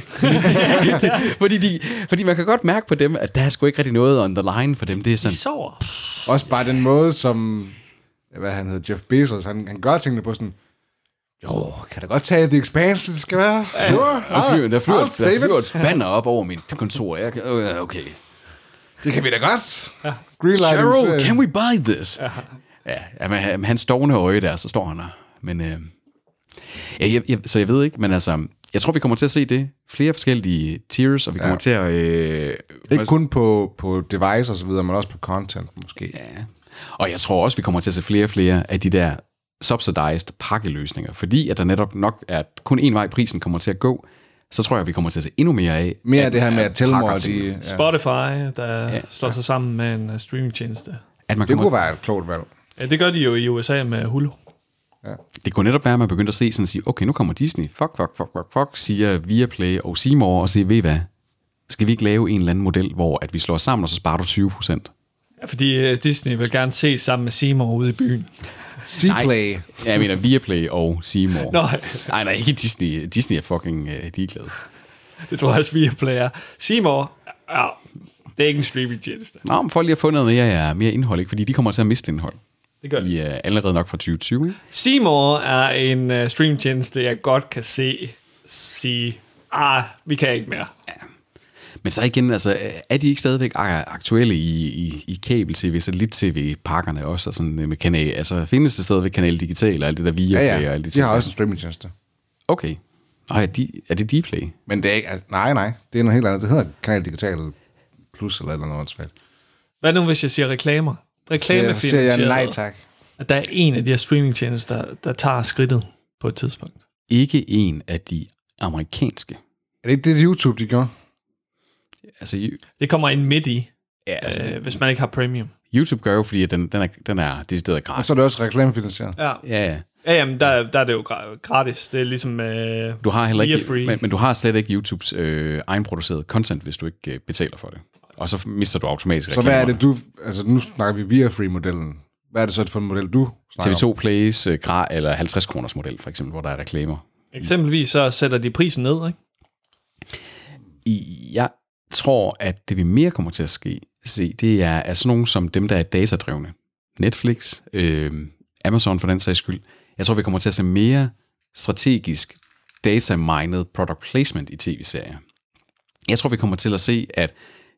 fordi man kan godt mærke på dem, at der er sgu ikke rigtig noget on the line for dem. Det er sådan... De sover. Også bare den måde, som... Hvad han hedder, Jeff Bezos, han gør tingene på sådan... Jo, kan da godt tage The Expanse, det skal være. Sure. Der flyver et banner op over mit kontor. Okay. Det kan vi da godt. Ja. Cheryl, can we buy this? Ja, med hans dovne øje der, så står han der. Men, så jeg ved ikke, men altså, Jeg tror, vi kommer til at se det. Flere forskellige tiers, og vi kommer til at... Ikke kun på device og så videre, men også på content måske. Ja. Og jeg tror også, vi kommer til at se flere og flere af de der subsidized pakkeløsninger, fordi at der netop nok er kun en vej, prisen kommer til at gå, så tror jeg, vi kommer til at se endnu mere af. Mere af det her med at Telmore... Spotify, der slår sig sammen med en streamingtjeneste. Det kunne være et klogt valg. Ja, det gør de jo i USA med Hulu. Ja. Det kunne netop være, at man begyndte at se sådan og sige, okay, nu kommer Disney, fuck, siger Viaplay og C More, og siger, ved I hvad, skal vi ikke lave en eller anden model, hvor at vi slår sammen, og så sparer du 20%? Ja, fordi Disney vil gerne se sammen med C More ude i byen. C-Play. Ja, jeg mener Viaplay og C More. Nej, ikke Disney. Disney er fucking ligeglade. Det tror jeg også, Viaplay er. C More, ja, det er ikke en streaming-tjeneste. Nå, men folk lige har fundet mere indhold, ikke? Fordi de kommer til at miste indhold. Det gør de. Allerede nok fra 2020, ikke? C More er en streamtjeneste, jeg godt kan sige, vi kan ikke mere. Ja. Men så igen, altså, er de ikke stadigvæk aktuelle i kabel-tv, satellit-tv-pakkerne også, og sådan med kanal, altså findes det stadigvæk Kanal Digital og alt det der Viaplay og alt det. De har også en streamingtjeneste. Okay. Og er det Dplay? Men det er ikke, nej, det er noget helt andet. Det hedder Kanal Digital Plus eller noget svært. Hvad nu, hvis jeg siger reklamer? Så siger jeg nej tak. At der er en af de her streamingtjenester, der tager skridtet på et tidspunkt. Ikke en af de amerikanske. Er det ikke det YouTube, de gør? Altså, det kommer ind midt i, hvis man ikke har premium. YouTube gør jo, fordi den er decideret gratis. Og så er det også reklamefinansieret. Ja, jamen, der er det jo gratis. Det er ligesom du har heller ikke, men du har slet ikke YouTubes egenproduceret content, hvis du ikke betaler for det. Og så mister du automatisk reklamerne. Så hvad er det, altså nu snakker vi via free-modellen. Hvad er det så for en model, du snakker TV2 Plays eller 50 kroners model, for eksempel, hvor der er reklamer. Eksempelvis så sætter de prisen ned, ikke? Jeg tror, at det vi mere kommer til at se, det er sådan nogle som dem, der er datadrevne. Netflix, Amazon for den sags skyld. Jeg tror, vi kommer til at se mere strategisk data-mined product placement i tv-serier. Jeg tror, vi kommer til at se, at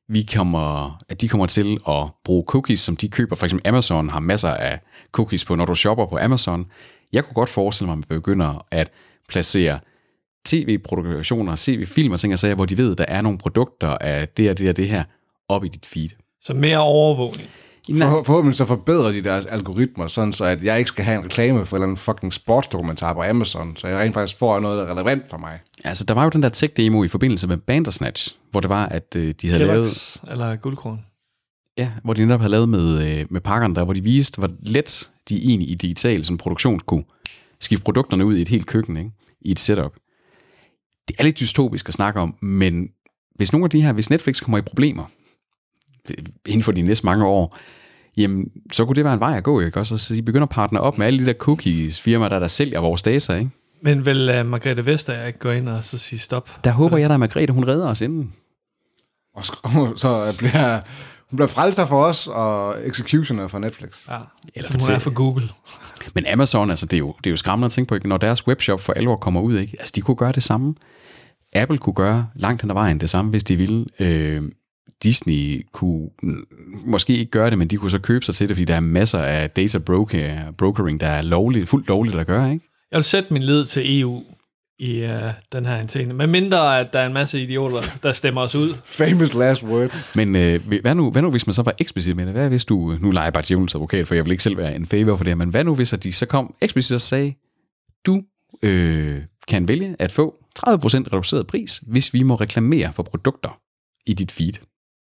de kommer til at bruge cookies, som de køber. For eksempel Amazon har masser af cookies på, når du shopper på Amazon. Jeg kunne godt forestille mig, at man begynder at placere tv-produktioner, tv-film og ting og sager, hvor de ved, at der er nogle produkter af det og det og det her, op i dit feed. Så mere overvågning. Forhåbentlig så forbedrer de deres algoritmer, sådan så at jeg ikke skal have en reklame for en eller anden fucking sportsdokumentar på Amazon, så jeg rent faktisk får noget, der er relevant for mig. Altså, der var jo den der tech-demo i forbindelse med Bandersnatch, hvor det var, at de havde lavet... eller Guldkorn. Ja, hvor de netop havde lavet med pakkerne der, hvor de viste, hvor let de egentlig i digital sådan produktion kunne skifte produkterne ud i et helt køkken, ikke? I et setup. Det er lidt dystopisk at snakke om, men hvis Netflix kommer i problemer inden for de næste mange år, jamen, så kunne det være en vej at gå, ikke? Også, så de begynder at partner op med alle de der cookies, firmaer, der sælger vores data, ikke? Men vil Margrethe Vestager ikke gå ind og så sige stop? Der håber jeg, at Margrethe, hun redder os inden. Og så hun bliver frelser for os, og executioner for Netflix. Ja, som hun er for Google. Men Amazon, altså, det er jo skræmmende at tænke på, ikke? Når deres webshop for alvor kommer ud, ikke? Altså, de kunne gøre det samme. Apple kunne gøre langt hen ad vejen det samme, hvis de ville. Disney kunne måske ikke gøre det, men de kunne så købe sig til det, fordi der er masser af data brokering, der er fuldt lovligt at gøre, ikke? Jeg vil sætte min lid til EU i den her antenne. Men mindre, at der er en masse idioter, der stemmer os ud. Famous last words. Men hvad nu, hvis man så var eksplicit med det? Hvad hvis du, nu leger bare djævelens advokat, for jeg vil ikke selv være en favor for det, men hvad nu, hvis de så kom eksplicit og sagde, du kan vælge at få 30% reduceret pris, hvis vi må reklamere for produkter i dit feed?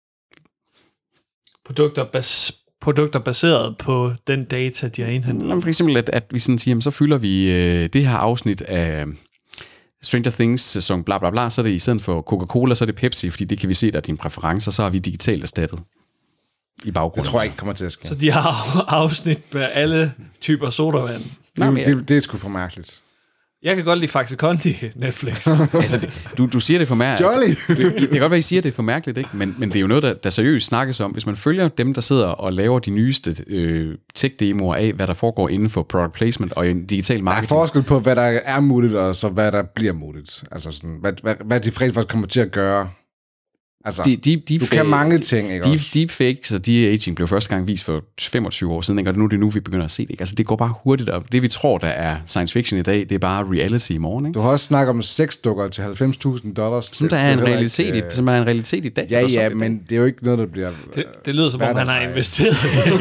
Produkter baseret på den data, de har indhentet. Jamen for eksempel, at vi sådan siger, så fylder vi det her afsnit af Stranger Things sæson bla bla bla, så er det i stedet for Coca-Cola, så er det Pepsi, fordi det kan vi se, der er dine præferencer, så har vi digitalt erstattet i baggrunden. Det tror jeg ikke kommer til at ske. Så de har afsnit med alle typer sodavand. Det er sgu for mærkeligt. Jeg kan godt lide Faxe Kondi, Netflix. Altså, du siger det for mærkeligt. Jolly! Det kan godt være, I siger det er for mærkeligt, ikke? Men det er jo noget, der seriøst snakkes om. Hvis man følger dem, der sidder og laver de nyeste tech-demoer af, hvad der foregår inden for product placement og en digital marketing. Der er forskel på, hvad der er muligt, og så hvad der bliver muligt. Altså sådan, hvad de faktisk kommer til at gøre Altså, du kan mange ting, ikke også? Deepfakes og de-aging blev første gang vist for 25 år siden, ikke? Og nu er det nu, vi begynder at se det. Ikke? Altså, det går bare hurtigt op. Det, vi tror, der er science fiction i dag, det er bare reality i morgen. Ikke? Du har også snakket om sexdukker til $90,000. Som der er en realitet, som er en realitet i dag. Ja, men det er jo ikke noget, der bliver... Det lyder som om, han har investeret.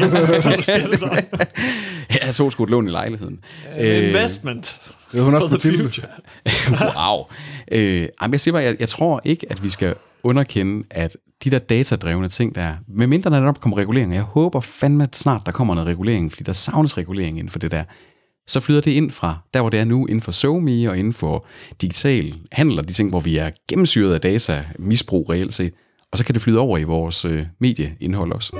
Jeg tog sgu et lån i lejligheden. Investment. Det er hun også på Tilde. Wow. Jeg siger bare, jeg tror ikke, at vi skal underkende, at de der datadrevne ting, der med mindre der nok kommer regulering, jeg håber fandme snart, der kommer noget regulering, fordi der savnes regulering inden for det der, så flyder det ind fra der, hvor det er nu, inden for SoMe og inden for digital handel og de ting, hvor vi er gennemsyret af data, misbrug reelt set, og så kan det flyde over i vores medieindhold også.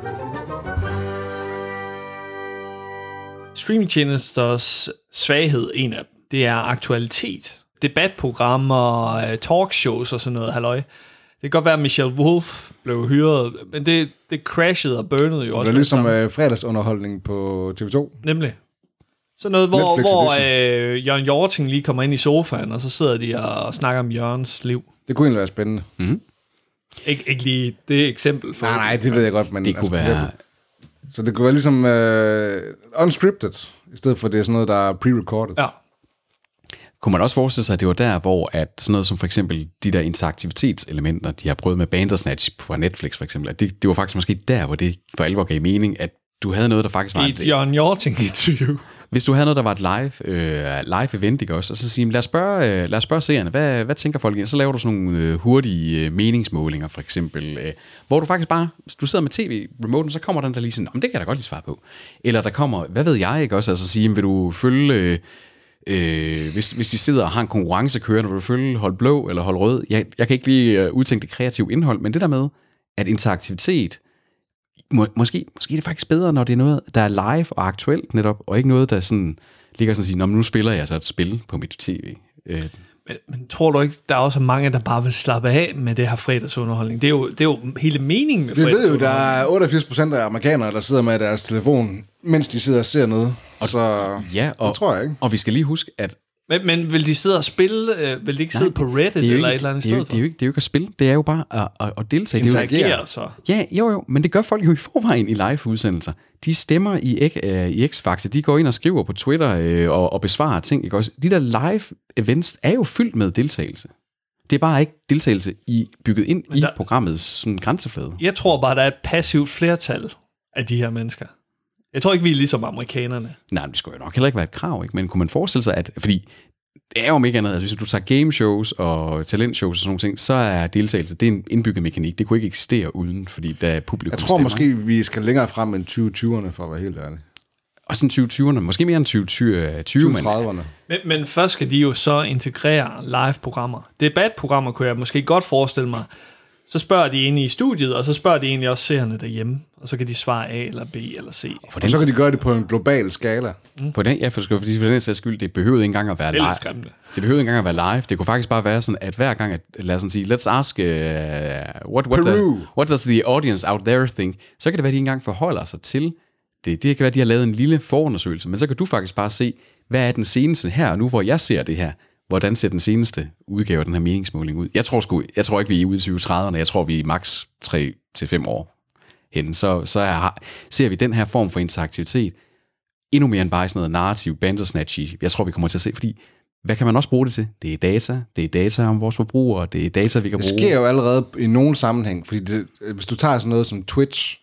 Streamingtjenesters svaghed, en af dem, det er aktualitet. Debatprogrammer, talkshows og sådan noget, halløj. Det kan godt være, at Michelle Wolf blev hyret, men det crashede og burnede jo også. Det er ligesom fredagsunderholdning på TV2. Nemlig. Så noget, hvor Jørgen Hjorting lige kommer ind i sofaen, og så sidder de og snakker om Jørgens liv. Det kunne egentlig være spændende. Mm. Ikke lige det eksempel. For nej, det ved jeg godt, men... Det kunne være... Så det kunne være ligesom unscripted, i stedet for det er sådan noget, der er pre-recorded. Ja. Kunne man også forestille sig, at det var der, hvor at sådan noget som for eksempel de der interaktivitetselementer, de har prøvet med Bandersnatch fra Netflix for eksempel, at det var faktisk måske der, hvor det for alvor gav mening, at du havde noget, der faktisk var... Et Jørgen Hjorting-interview. Hvis du havde noget, der var et live event, ikke også, og så sige, lad os spørge seerne, hvad tænker folk? Så laver du sådan nogle hurtige meningsmålinger, for eksempel, hvor du faktisk bare, hvis du sidder med tv-remoten, så kommer den der lige sådan, det kan jeg da godt lige svare på. Eller der kommer, hvad ved jeg, ikke også, altså sige, vil du følge... hvis de sidder og har en konkurrence kørende, vil du følge hold blå eller hold rød? Jeg kan ikke lige udtænke det kreative indhold, men det der med, at interaktivitet, måske er det faktisk bedre, når det er noget, der er live og aktuelt netop, og ikke noget, der sådan ligger sådan og siger, nu spiller jeg så et spil på mit tv. Men tror du ikke, der er også mange, der bare vil slappe af med det her fredagsunderholdning? Det er jo hele meningen med fredagsunderholdning. Vi ved jo, der er 88% af amerikanere, der sidder med deres telefon, mens de sidder og ser noget. Så det tror jeg ikke. Og vi skal lige huske, at... Men vil de sidde og spille? Vil de ikke sidde på Reddit eller et eller andet sted? Det er jo ikke at spille, det er jo bare at deltage. Interagere så. Ja, jo, men det gør folk jo i forvejen i live-udsendelser. De stemmer i X-Factor, de går ind og skriver på Twitter og besvarer ting. Ikke også? De der live-events er jo fyldt med deltagelse. Det er bare ikke deltagelse bygget ind i programmets sådan, grænseflade. Jeg tror bare, der er et passivt flertal af de her mennesker. Jeg tror ikke, vi er ligesom amerikanerne. Nej, det skulle jo nok heller ikke være et krav, ikke? Men kunne man forestille sig, at... Fordi det er jo ikke andet. Altså, hvis du tager gameshows og talentshows og sådan nogle ting, så er deltagelse, det er en indbygget mekanik. Det kunne ikke eksistere uden, fordi der er publikum. Jeg tror måske, vi skal længere frem end 2020'erne, for at være helt ærlig. Og sådan 2020'erne, måske mere end 2030'erne. Men først skal de jo så integrere live-programmer. Debatprogrammer kunne jeg måske godt forestille mig. Så spørger de inde i studiet, og så spørger de egentlig også seerne derhjemme. Og så kan de svare A eller B eller C. Og så kan de gøre det på en global skala. På den, for den sags skyld, det behøvede ikke engang at være live. Det behøvede ikke engang at være live. Det kunne faktisk bare være sådan, at hver gang, lad os sige, let's ask, what does the audience out there think? Så kan det være, at de engang forholder sig til det. Det kan være, at de har lavet en lille forundersøgelse, men så kan du faktisk bare se, hvad er den seneste her, og nu hvor jeg ser det her, hvordan ser den seneste udgave af den her meningsmåling ud? Jeg tror ikke, vi er ude i 2030'erne. Jeg tror, vi er maks 3-5 år hen. Så ser vi den her form for interaktivitet endnu mere end bare sådan noget narrativ, bandersnatchy. Jeg tror, vi kommer til at se, fordi hvad kan man også bruge det til? Det er data. Det er data om vores forbrugere. Det er data, vi kan bruge. Det sker jo allerede i nogen sammenhæng, fordi hvis du tager sådan noget som Twitch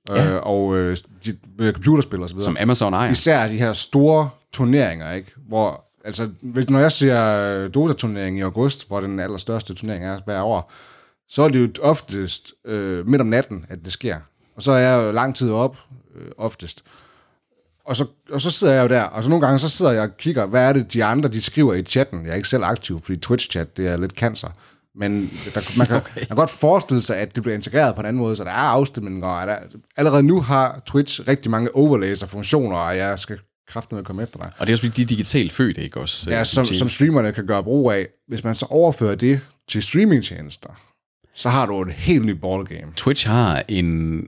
og computerspil og så videre. Som Amazon ejer. Især de her store turneringer, ikke? Hvor altså, når jeg ser Dota-turneringen i august, hvor den allerstørste turnering er hver år, så er det jo oftest midt om natten, at det sker. Og så er jeg jo lang tid op, oftest. Og så sidder jeg jo der, og så nogle gange så sidder jeg og kigger, hvad er det, de andre, de skriver i chatten. Jeg er ikke selv aktiv, fordi Twitch-chat, det er lidt cancer. Men man kan godt forestille sig, at det bliver integreret på en anden måde, så der er afstemninger, og allerede nu har Twitch rigtig mange overlays og funktioner, og jeg skal kraften med at komme efter dig. Og det er også fordi, de er digitalt fødte, ikke også? Ja, som streamerne kan gøre brug af. Hvis man så overfører det til streamingtjenester, så har du et helt nyt ballgame. Twitch har en,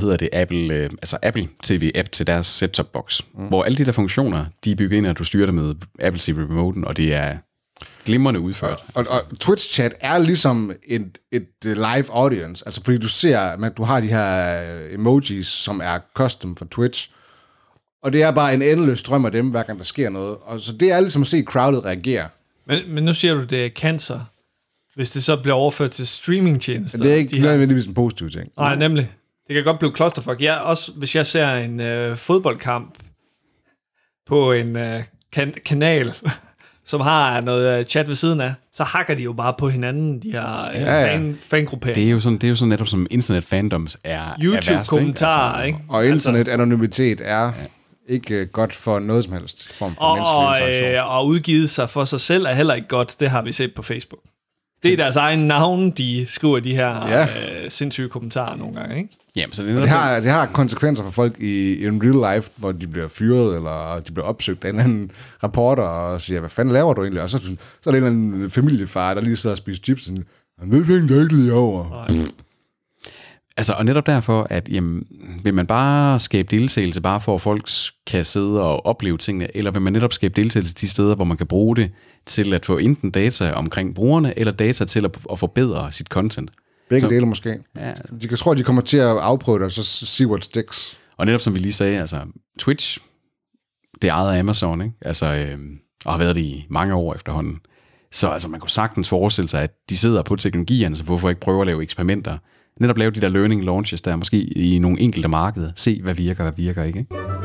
Apple TV-app til deres set-top-box, hvor alle de der funktioner, de er bygget ind, at du styrer det med Apple TV-remoten, og det er Glimrende udført. Og Twitch-chat er ligesom et live audience, altså fordi du ser, at du har de her emojis, som er custom for Twitch, og det er bare en endeløs strøm af dem, hver gang der sker noget. Og så det er ligesom at se crowdet reagere. Men nu siger du, det er cancer. Hvis det så bliver overført til streamingtjenester. Det er ikke nødvendigvis en positiv ting. Nej, nemlig. Det kan godt blive clusterfuck. Også hvis jeg ser en fodboldkamp på en kanal, som har noget chat ved siden af, så hakker de jo bare på hinanden, de her fangrupperinger. Det er jo sådan netop som internet-fandoms er YouTube-kommentarer, ikke? Og internet-anonymitet er ikke godt for noget som helst form for menneskelig interaktion. Og udgive sig for sig selv er heller ikke godt. Det har vi set på Facebook. Det er deres egen navn, de skriver de her sindssyge kommentarer nogle gange, ikke? Jamen, så det har konsekvenser for folk i real life, hvor de bliver fyret, eller de bliver opsøgt af en anden reporter, og siger, hvad fanden laver du egentlig? Og så er der en eller anden familiefar, der lige sidder og spiser chips, og det tænkte jeg ikke lige over. Altså, og netop derfor, at vil man bare skabe deltagelse, bare for at folk kan sidde og opleve tingene, eller vil man netop skabe deltagelse de steder, hvor man kan bruge det til at få enten data omkring brugerne, eller data til at forbedre sit content? Begge dele måske. Ja. Jeg tror, de kommer til at afprøve det, og så see what sticks. Og netop som vi lige sagde, altså Twitch, det er ejet af Amazon, ikke? Altså, og har været det i mange år efterhånden. Så altså, man kunne sagtens forestille sig, at de sidder på teknologierne, så hvorfor ikke prøve at lave eksperimenter? Netop lave de der learning launches, der måske i nogle enkelte markeder. Se, hvad virker ikke?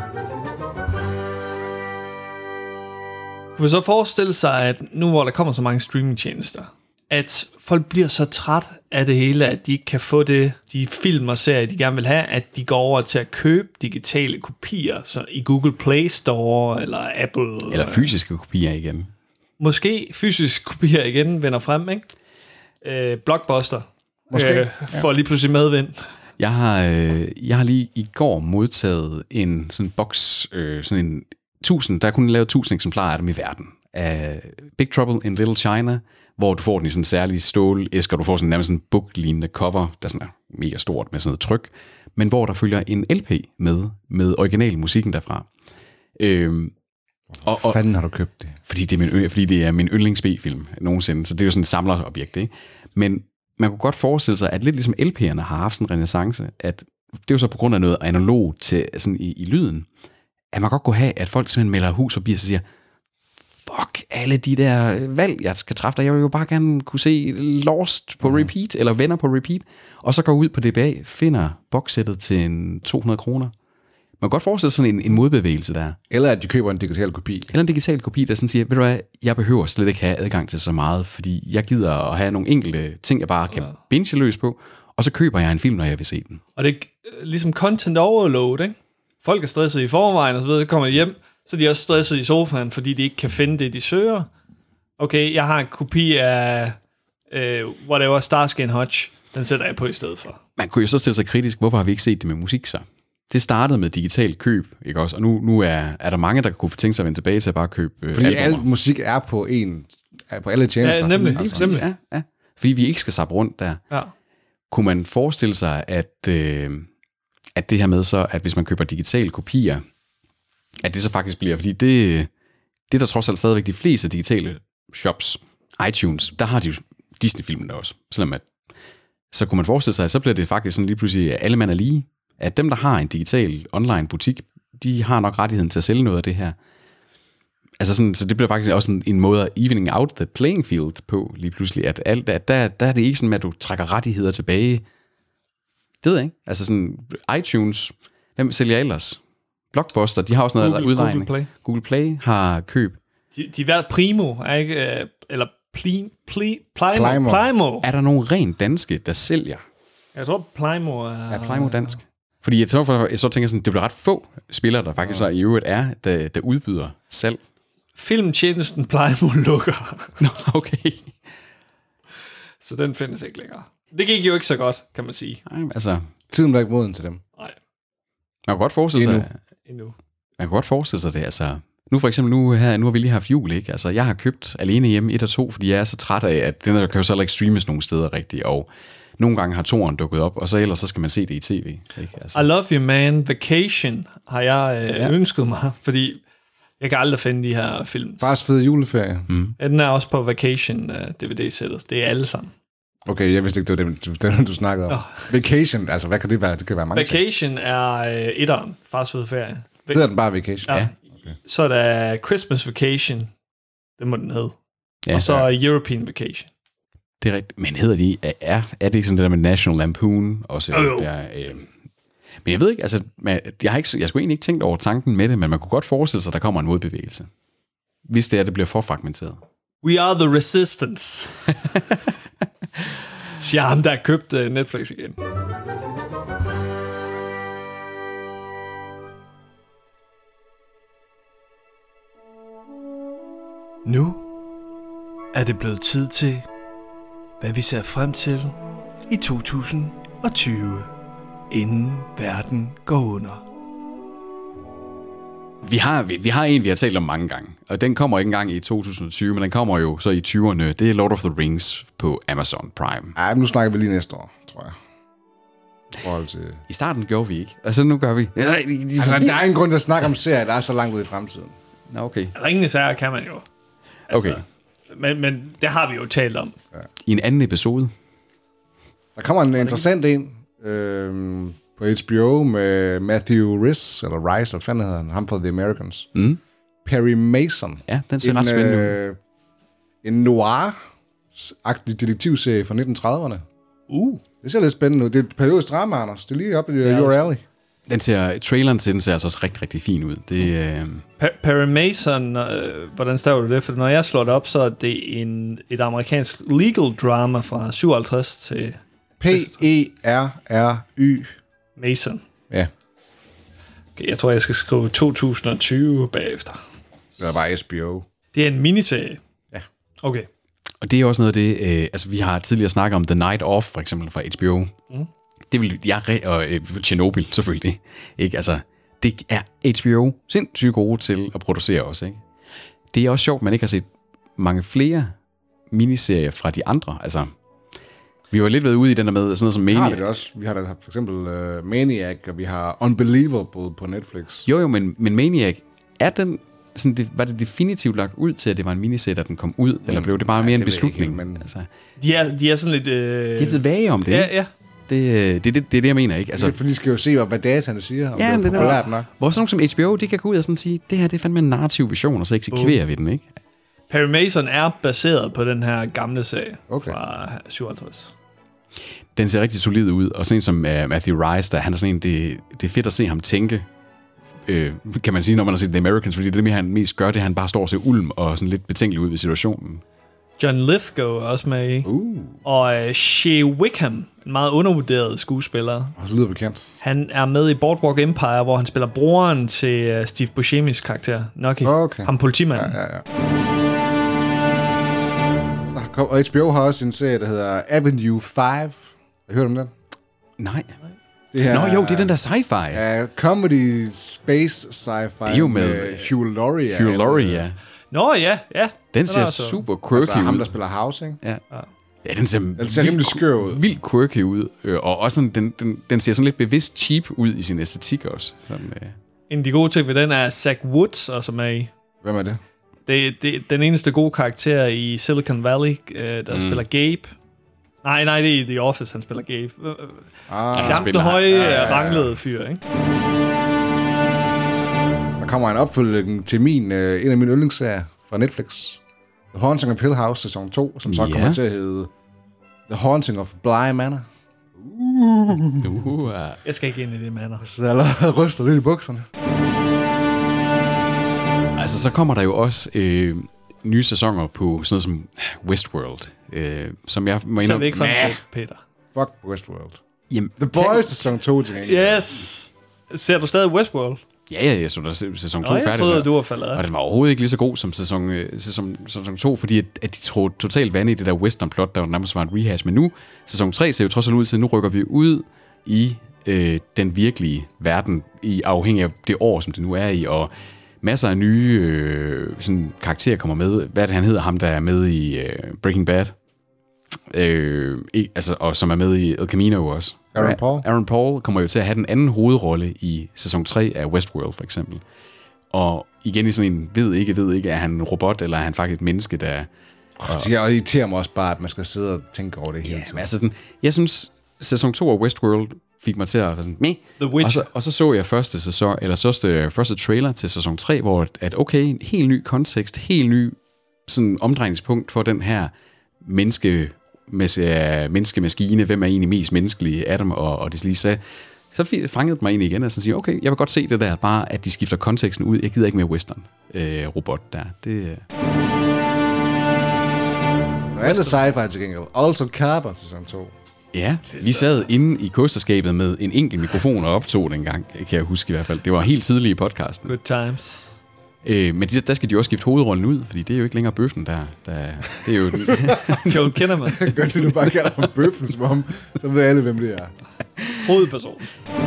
Kunne vi så forestille sig, at nu hvor der kommer så mange streamingtjenester, at folk bliver så træt af det hele, at de ikke kan få det, de film og serier, de gerne vil have, at de går over til at købe digitale kopier, så i Google Play Store eller Apple. Eller fysiske kopier igen. Måske fysiske kopier igen vender frem, ikke? Blockbuster. Måske. For lige pludselig medvind. Jeg har lige i går modtaget en sådan boks, sådan en 1000, der er kun lavet 1000 eksemplarer af dem i verden, af Big Trouble in Little China, hvor du får den i sådan en særlig stålæske, og du får sådan nærmest sådan en book-lignende cover, der sådan er mega stort med sådan noget tryk, men hvor der følger en LP med original musikken derfra. Hvor fanden har du købt det? Fordi det er min yndlings B-film nogensinde, så det er jo sådan et samlerobjekt, ikke? Men man kunne godt forestille sig, at lidt ligesom LP'erne har haft sådan en renaissance, at det er jo så på grund af noget analog til sådan i lyden, at man godt kunne have, at folk simpelthen melder hus forbi og så siger, fuck alle de der valg, jeg skal træffe, jeg vil jo bare gerne kunne se Lost på repeat, eller Venner på repeat, og så går ud på DBA, finder boxsættet til en 200 kroner. Man kan godt forestille sig sådan en modbevægelse der. Eller at de køber en digital kopi. Eller en digital kopi, der sådan siger, ved du hvad, jeg behøver slet ikke have adgang til så meget, fordi jeg gider at have nogle enkelte ting, jeg bare kan binge løs på, og så køber jeg en film, når jeg vil se den. Og det er ligesom content overload, ikke? Folk er stresset i forvejen, og så videre, så kommer de hjem, så er de også stresset i sofaen, fordi de ikke kan finde det, de søger. Okay, jeg har en kopi af whatever, Starsky & Hutch. Den sætter jeg på i stedet for. Man kunne jo så stille sig kritisk, hvorfor har vi ikke set det med musik så? Det startede med digitalt køb, ikke også? Og nu er der mange, der kunne tænke sig at vende tilbage til at bare købe fordi al musik er på alle tjenester. Ja, nemlig. Altså, ja. Fordi vi ikke skal sappe rundt der. Ja. Kunne man forestille sig, at det her med så, at hvis man køber digitale kopier, at det så faktisk bliver, fordi det er der trods alt stadigvæk de fleste digitale shops, iTunes, der har de jo Disney-filmen også. Selvom at, så kunne man forestille sig, at så bliver det faktisk sådan lige pludselig alle mand er lige. At dem, der har en digital online butik, de har nok rettigheden til at sælge noget af det her. Altså sådan, så det bliver faktisk også en måde at evening out the playing field på lige pludselig, at der er det ikke sådan, at du trækker rettigheder tilbage. Det ved jeg ikke. Altså sådan iTunes, hvem sælger ellers? Blockbuster, de har også noget udregning. Google Play har køb. De er været Primo, er ikke? Eller Plimo. Er der nogen rent danske, der sælger? Jeg tror, Plimo er... Er Plimo dansk? Fordi jeg så tænker sådan, det bliver ret få spillere, der faktisk så i øvrigt er, der udbyder salg. Filmtjenesten Plimo lukker. Nå, okay. Så den findes ikke længere. Det gik jo ikke så godt, kan man sige. Nej, altså... Tiden var ikke moden til dem. Nej. Man kan godt forestille sig... Endnu. Man kan godt forestille sig det, altså... Nu for eksempel, nu har vi lige haft jul, ikke? Altså, jeg har købt Alene Hjemme 1 og 2, fordi jeg er så træt af, at den der kan jo så heller ikke streames nogen steder rigtigt, og nogle gange har toeren dukket op, og så ellers så skal man se det i tv. Ikke? Altså. I Love You Man Vacation har jeg ønsket mig, fordi Jeg kan aldrig finde de her film. Bare fed juleferie. Ja, den er også på Vacation DVD-sættet. Det er alle sammen. Okay, jeg vidste ikke, det var det, du snakkede om. Vacation, altså hvad kan det være? Det kan være mange Vacation er etteren, fars fede ferie. Hedder den bare Vacation? Ja. Okay. Så er der Christmas Vacation, det må den hedde. Ja, og så European Vacation. Det er rigtigt. Men hedder de, er det ikke sådan det der med National Lampoon? Også, der, men jeg ved ikke, altså, jeg skulle egentlig ikke tænkt over tanken med det, men man kunne godt forestille sig, at der kommer en modbevægelse. Hvis det bliver for fragmenteret. We are the resistance. Siger ham, der har købt Netflix igen. Nu er det blevet tid til, hvad vi ser frem til i 2020, inden verden går under. Vi har en, vi har talt om mange gange, og den kommer ikke engang i 2020, men den kommer jo så i 20'erne. Det er Lord of the Rings på Amazon Prime. Ej, nu snakker vi lige næste år, tror jeg. Forhold til... I starten gjorde vi ikke, altså nu gør vi. Altså, der er ingen grund til at snakke om serier, der er så langt ude i fremtiden. Nå, okay. Ringende sager kan man jo. Altså, okay. Men det har vi jo talt om. Ja. I en anden episode. Der kommer en interessant en på HBO med Matthew Rhys, eller Rice, hvad fanden hedder han? Ham fra The Americans. Perry Mason. Ja, den ser ret spændende ud. En noir-agtig detektivserie fra 1930'erne. Det ser lidt spændende ud. Det er et periodisk drama, Anders. Det er lige op i your alley. Traileren til den ser altså også rigtig, rigtig fin ud. Det, Perry Mason, hvordan staver du det? For når jeg slår det op, så er det et amerikansk legal drama fra 57 til... P-E-R-R-Y. Mason. Ja. Okay, jeg tror, jeg skal skrive 2020 bagefter. Det er bare HBO. Det er en miniserie? Ja. Okay. Og det er også noget af det... altså, vi har tidligere snakket om The Night Off, for eksempel, fra HBO. Det vil og Chernobyl, selvfølgelig. Ikke? Altså, det er HBO sindssygt gode til at producere også. Ikke? Det er også sjovt, at man ikke har set mange flere miniserier fra de andre. Altså, vi var lidt ved ude i den der med sådan noget som Maniac. Vi har det også. Vi har da for eksempel Maniac, og vi har Unbelievable på Netflix. Jo, men Maniac, er den... Sådan, var det definitivt lagt ud til, at det var en miniserie, da den kom ud? Eller blev det bare mere en beslutning? Ikke, men... altså, de er sådan lidt... De er tilbage om det, ja. Det er det, jeg mener, ikke? Altså, for de skal jo se, hvad dataene siger, om det er populært nok. Hvor sådan nogle som HBO, de kan gå ud og sådan sige, det her det er fandme en narrativ vision, og så eksekverer vi den, ikke? Perry Mason er baseret på den her gamle serie fra 57. Den ser rigtig solid ud, og sådan en som Matthew Rhys, der han er sådan en, det er fedt at se ham tænke, kan man sige, når man har set The Americans, fordi det mere han mest gør, det han bare står og ser ulm og sådan lidt betænkelig ud ved situationen. John Lithgow er også med i. Og Shea Wickham, en meget undervurderet skuespiller. Og så lyder bekendt. Han er med i Boardwalk Empire, hvor han spiller broren til Steve Buscemi's karakter, Nucky. Okay. Ham politimanden. Ja. Og HBO har også en serie, der hedder Avenue 5. Har I hørt om den? Nej. Det her, jo, det er den der sci-fi. Ja, comedy, space, sci-fi. Det er jo med Hugh Laurie. Hugh Laurie, ja. Nå, ja. Den ser super quirky altså, ud. ham, der spiller House, ikke? Ja, den ser rimelig skør ud. Vildt quirky ud. Og også sådan, den ser sådan lidt bevidst cheap ud i sin æstetik også. Sådan, En af de gode ting ved den er Zach Woods også med i. Hvem er det? Det er den eneste gode karakter i Silicon Valley, der spiller Gabe. Nej, det er The Office, han spiller Gabe. Den høje, ranglede fyr, ikke? Der kommer en opfølgning til en af mine yndlingsserier fra Netflix. The Haunting of Hill House, sæson 2, som så kommer til at hedde The Haunting of Bly Manor. Jeg skal ikke ind i det, Manor. Så jeg allerede ryster lidt i bukserne. Altså, så kommer der jo også nye sæsoner på sådan noget som Westworld, som jeg må indrømme... Så ikke fandt Peter. Fuck Westworld. Jamen, The Boys sæson 2 til gengæld. Yes! Ser du stadig Westworld? Ja, jeg så der sæson 2 færdig. Jeg troede, du var faldet af. Og den var overhovedet ikke lige så god som sæson 2, fordi at de troede totalt vand i det der western-plot, der nærmest var en rehash. Men nu, sæson 3 ser jo trods alt ud til, nu rykker vi ud i den virkelige verden, afhængig af det år, som det nu er i, og masser af nye sådan, karakterer kommer med. Hvad er det, han hedder? Ham, der er med i Breaking Bad. Og som er med i El Camino også. Aaron Paul kommer jo til at have den anden hovedrolle i sæson 3 af Westworld, for eksempel. Og igen i sådan en, ved ikke, er han en robot, eller er han faktisk et menneske, der... Jeg irriterer mig også bare, at man skal sidde og tænke over det hele tiden. Altså sådan, jeg synes, sæson 2 af Westworld fik mig til at være sådan, meh. Og så jeg første trailer til sæson 3, hvor at okay, en helt ny kontekst, helt ny sådan omdrejningspunkt for den her menneskemaskine, hvem er egentlig mest menneskelig, Adam og det lige sagde. Så fangede mig egentlig igen, og så siger, okay, jeg vil godt se det der, bare at de skifter konteksten ud. Jeg gider ikke mere western robot der. Det... Og andet sci-fi til gengæld. Altered Carbon sæson 2. Ja, vi sad inde i kosterskabet med en enkelt mikrofon og optog dengang, kan jeg huske i hvert fald. Det var helt tidligt i podcasten. Good times. Men der skal de også skifte hovedrollen ud, fordi det er jo ikke længere bøffen der. Det er jo... Joel Kinnaman. Gør det, du bare kalder ham bøffen, som om, så ved alle, hvem det er. Hovedperson.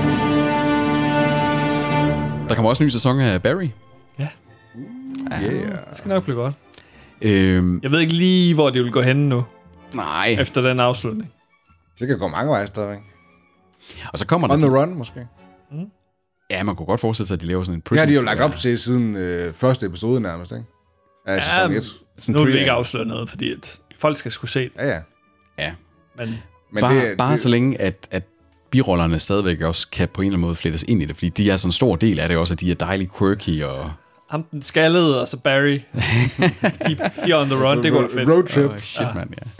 Der kommer også en ny sæson af Barry. Ja. Yeah. Det skal nok blive godt. Jeg ved ikke lige, hvor det vil gå hen nu. Nej. Efter den afslutning. Det kan gå mange veje stadigvæk. Og så kommer On the Run, måske. Ja, man kunne godt forestille sig, at de laver sådan en prison. Det har de jo lagt op til siden første episode nærmest, ikke? Ja, sæson 1. Nu vil vi ikke afsløre noget, fordi at folk skal sgu se det. Ja. Men bare så længe, at birollerne stadigvæk også kan på en eller anden måde flettes ind i det, fordi de er sådan en stor del af det også, at de er dejligt quirky og... Ham den skaldede, og så Barry. de er on the run, det går da fedt. Road trip. Shit, man, ja.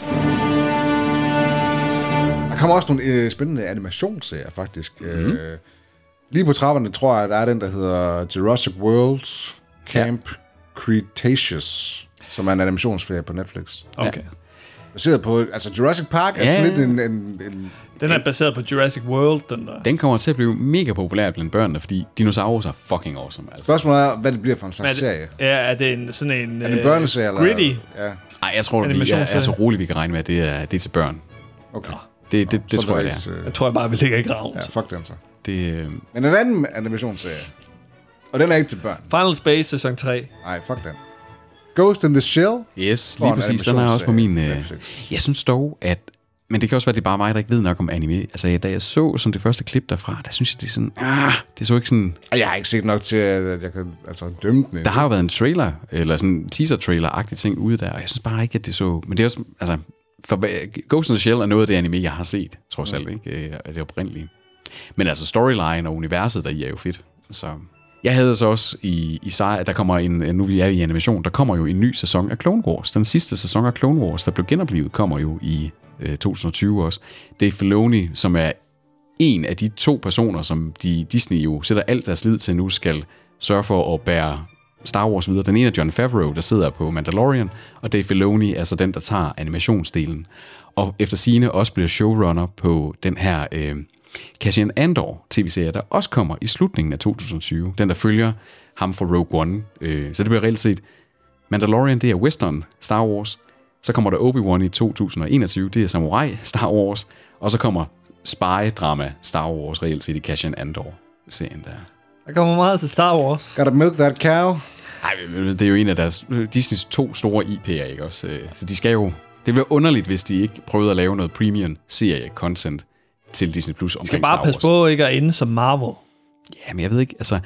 Der kommer også nogle spændende animationsserier, faktisk. Lige på trapperne, tror jeg, der er den, der hedder Jurassic World Camp Cretaceous, som er en animationsserie på Netflix. Okay. Baseret på, altså Jurassic Park er sådan lidt en... Den er baseret på Jurassic World, den der. Den kommer til at blive mega populær blandt børnene, fordi dinosaurer er fucking awesome. Altså. Spørgsmålet er, hvad det bliver for en slags serie. Ja, er det sådan en... Er det børneserie, eller... Gritty? Ja. Ej, jeg tror, vi er så roligt, vi kan regne med, at det er til børn. Okay. Det tror jeg, det er. Jeg tror bare, vi ligger i graven. Ja, fuck den så. Men en anden animationsserie, og den er ikke til børn. Final Space sæson 3. Nej, fuck den. Ghost in the Shell. Yes, lige præcis. Den er også på min... Jeg synes dog, at... Men det kan også være, at det er bare mig, der ikke ved nok om anime. Altså, da jeg så som det første klip derfra, der synes jeg, det er sådan... det så ikke sådan... Jeg har ikke set nok til, at jeg kan dømme den. Der har jo været en trailer, eller sådan en teaser-trailer-agtig ting ude der, og jeg synes bare ikke, at det så... Men det er også... Altså, for Ghost in the Shell er noget af det anime, jeg har set, trods alt, ikke? Af det oprindelige. Men altså, storyline og universet deri er jo fedt. Så... Jeg havde så også i sig, at der kommer nu vi er i animation, der kommer jo en ny sæson af Clone Wars. Den sidste sæson af Clone Wars, der blev genoplivet, kommer jo i 2020 også. Dave Filoni, som er en af de 2 personer, som Disney jo sætter alt deres lid til nu, skal sørge for at bære Star Wars videre. Den ene er Jon Favreau, der sidder på Mandalorian, og Dave Filoni er så den, der tager animationsdelen. Og efter sigende også bliver showrunner på den her... Cassian Andor tv-serie, der også kommer i slutningen af 2020. Den, der følger ham fra Rogue One. Så det bliver reelt set Mandalorian, det er western Star Wars. Så kommer der Obi-Wan i 2021, det er samurai Star Wars. Og så kommer spy-drama Star Wars reelt set i Cassian Andor-serien der. Der kommer meget til Star Wars. Gotta milk that cow. Ej, det er jo en af deres Disneys 2 store IP'er, ikke også? Så de skal jo... Det bliver underligt, hvis de ikke prøvede at lave noget premium-serie-content til Disney Plus omkring Star Wars. Skal bare passe på ikke at ende som Marvel. Ja, men jeg ved ikke, altså...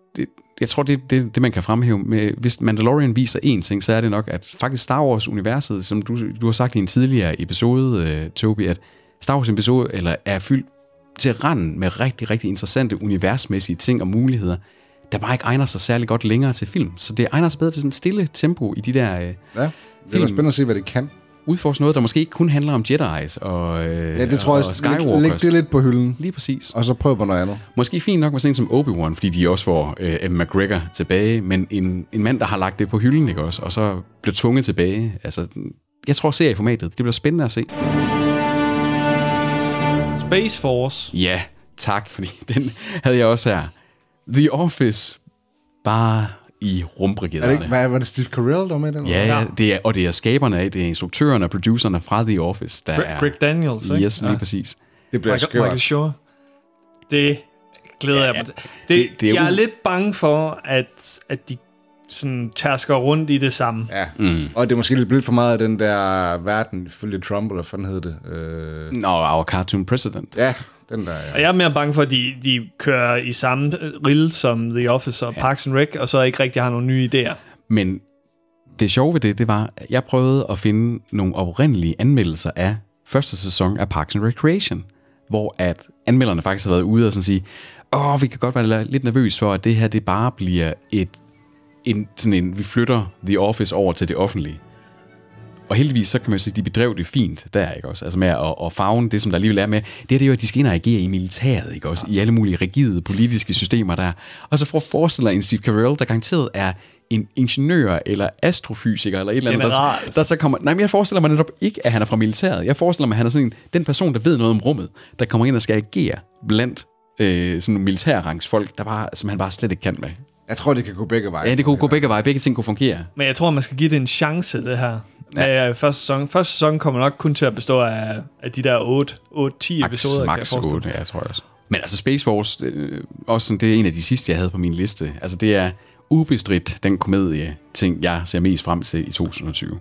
Jeg tror, det man kan fremhæve med... Hvis Mandalorian viser én ting, så er det nok, at faktisk Star Wars-universet, som du har sagt i en tidligere episode, Toby, at Star Wars-episode er fyldt til randen med rigtig, rigtig interessante universmæssige ting og muligheder, der bare ikke egner sig særlig godt længere til film. Så det egner sig bedre til sådan en stille tempo i de der det er spændende at se, hvad det kan. Udforske noget, der måske ikke kun handler om Jedi's og det tror jeg, Skywalkers. Læg det lidt på hylden. Lige præcis. Og så prøv på noget andet. Måske fint nok med sådan en som Obi-Wan, fordi de også får Ewan McGregor tilbage, men en mand, der har lagt det på hylden, ikke også, og så bliver tvunget tilbage. Altså, jeg tror, serieformatet, det bliver spændende at se. Space Force. Ja, tak, fordi den havde jeg også her. The Office, bare i rumbrigaderne. Var det Steve Carell, der med den? Ja, det er skaberne af, det er instruktørerne og producerne fra The Office, der er... Greg Daniels, ikke? Yes, lige præcis. Det bliver skørt. Michael Schur. Det glæder jeg mig til. Jeg er lidt bange for, at de sådan tærsker rundt i det samme. Ja, og det er måske lidt for meget af den der verden, ifølge Trump, eller hvad hed det? Our Cartoon President. Ja, den der, ja. Og jeg er mere bange for, at de kører i samme rille som The Office og Parks and Rec, og så ikke rigtig har nogle nye idéer. Men det sjove ved det var, at jeg prøvede at finde nogle oprindelige anmeldelser af første sæson af Parks and Recreation, hvor at anmelderne faktisk har været ude og sådan sige, vi kan godt være lidt nervøs for, at det her det bare bliver vi flytter The Office over til det offentlige. Og heldigvis, så kan man sige, at de bedrev det fint der, ikke også? Altså med at favne det, som der alligevel er med. Det er jo, at de skal ind og agere i militæret, ikke også? I alle mulige rigide politiske systemer der. Og så får forestiller en Steve Carell, der garanteret er en ingeniør eller astrofysiker eller et eller andet, der så kommer... Nej, men jeg forestiller mig netop ikke, at han er fra militæret. Jeg forestiller mig, at han er sådan den person, der ved noget om rummet, der kommer ind og skal agere blandt sådan militærrangsfolk, som han bare slet ikke kan med. Jeg tror, det kan gå begge veje. Ja, det kunne gå begge veje. Begge ting kunne fungere. Men jeg tror, man skal give det en chance, det her. Ja. Første sæson. Første sæson kommer nok kun til at bestå af de der 8-10 episoder, kan jeg forestille. 8, ja, tror jeg også. Men altså Space Force, også sådan, det er en af de sidste, jeg havde på min liste. Altså det er ubestridt den komedie-ting, jeg ser mest frem til i 2020.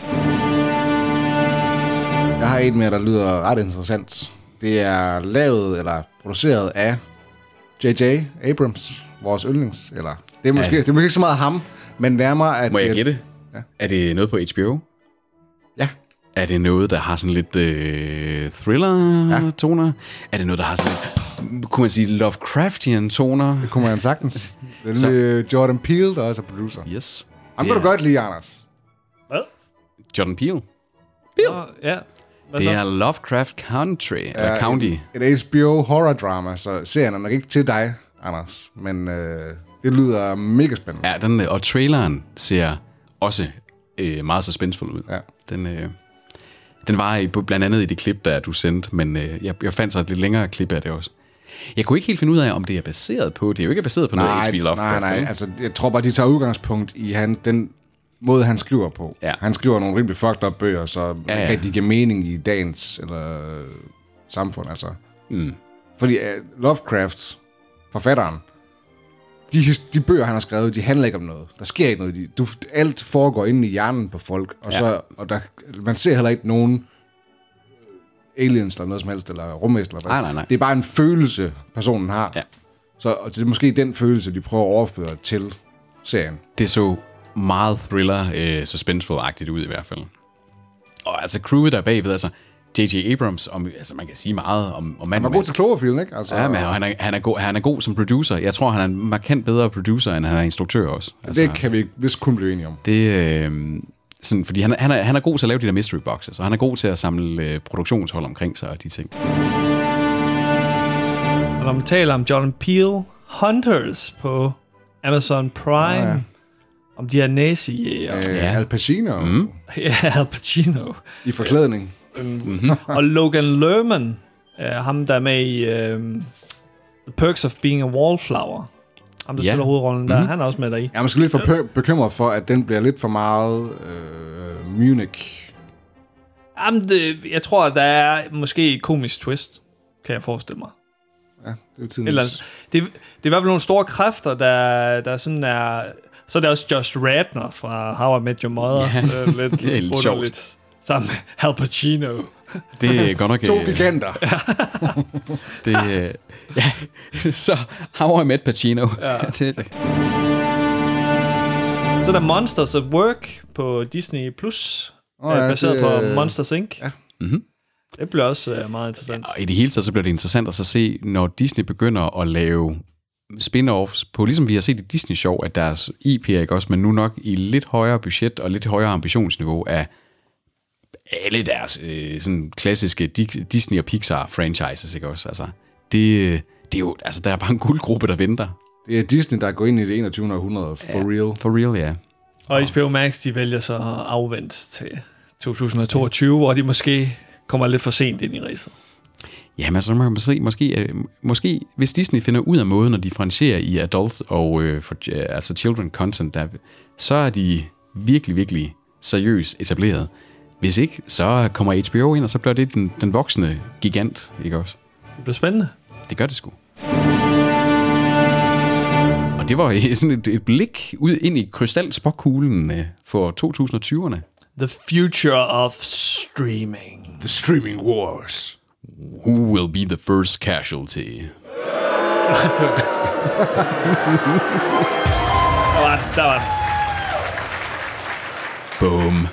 Jeg har en mere, der lyder ret interessant. Det er lavet eller produceret af J.J. Abrams, vores yndlings. Eller, det er måske ikke så meget ham, men nærmere at... Må jeg gætte? Ja. Er det noget på HBO? Ja. Er det noget, der har sådan lidt thriller-toner? Ja. Er det noget, der har sådan lidt, kunne man sige, Lovecraftian-toner? Det kunne man sagtens. Det er Jordan Peele, der også er producer. Yes. Ham kan du godt lide, Anders. Hvad? Jordan Peele. Ja. Det er Lovecraft Country, eller County. Et HBO horror-drama, så serien er nok ikke til dig, Anders. Men det lyder mega spændende. Ja, og traileren ser også meget suspensefuld ud. Ja. Den var blandt andet i det klip, der du sendte, men jeg fandt så et lidt længere klip af det også. Jeg kunne ikke helt finde ud af, om det er baseret på... Det er jo ikke baseret på noget H.P. Lovecraft. Nej. Altså, jeg tror bare, de tager udgangspunkt i den måde, han skriver på. Ja. Han skriver nogle rimelig fucked up bøger, så rigtig giver mening i dagens samfund. Altså. Fordi Lovecraft, forfatteren, de bøger, han har skrevet, de handler ikke om noget. Der sker ikke noget. Alt foregår inde i hjernen på folk, og man ser heller ikke nogen aliens eller noget som helst, eller rumvæsener. Nej. Det er bare en følelse, personen har. Ja. Så det er måske den følelse, de prøver at overføre til serien. Det så meget thriller, suspenseful-agtigt ud i hvert fald. Og altså crewet der bagved, altså J.J. Abrams, man kan sige meget om manden. Han var god til Cloverfield, ikke? Altså, ja, men han er god som producer. Jeg tror, han er en markant bedre producer, end han er instruktør også. Altså, det kan vi vist kun blive enige om. Det sådan, fordi han er god til at lave de der mystery boxes, og han er god til at samle produktionshold omkring sig og de ting. Og når man taler om Jordan Peele, Hunters på Amazon Prime, om de her nazi-jæger. Al Pacino. Ja, Al Pacino. I forklædning. Og Logan Lerman, ham der er med i The Perks of Being a Wallflower. Ham der spiller hovedrollen der, han er også med deri. Jeg er måske lidt for bekymret for, at den bliver lidt for meget Munich. Jamen, jeg tror, at der er måske et komisk twist, kan jeg forestille mig. Ja, det er jo tiden. Eller, det er i hvert fald nogle store kræfter, der sådan er... Så er der også Josh Radnor fra How I Met Your Mother. Ja. Det er lidt sjovt. Sammen med Al Pacino. Det er godt nok... To giganter. Så How I Met Pacino. Ja. Så er der Monsters at Work på Disney+, baseret på Monsters Inc. Ja. Mm-hmm. Det bliver også meget interessant. Ja, og i det hele taget, så bliver det interessant at så se, når Disney begynder at lave spin-offs på, ligesom vi har set i Disney-show, at deres IP'er, ikke også, men nu nok i lidt højere budget og lidt højere ambitionsniveau af alle deres sådan klassiske Disney og Pixar franchises, ikke også? Altså, det er jo, altså, der er bare en guldgruppe, der venter. Det er Disney, der går ind i det 21. århundrede for real. For real, ja. Og HBO Max, de vælger så at afvente til 2022, hvor de måske kommer lidt for sent ind i racet. Ja, men så må man se, måske hvis Disney finder ud af måden at differentiere i adult og altså children content, så er de virkelig, virkelig seriøst etableret. Hvis ikke, så kommer HBO ind, og så bliver det den voksne gigant, ikke også? Det bliver spændende. Det gør det sgu. Og det var sådan et blik ud ind i krystalspåkuglen for 2020'erne. The future of streaming. The streaming wars. Who will be the first casualty? Der var den. Boom.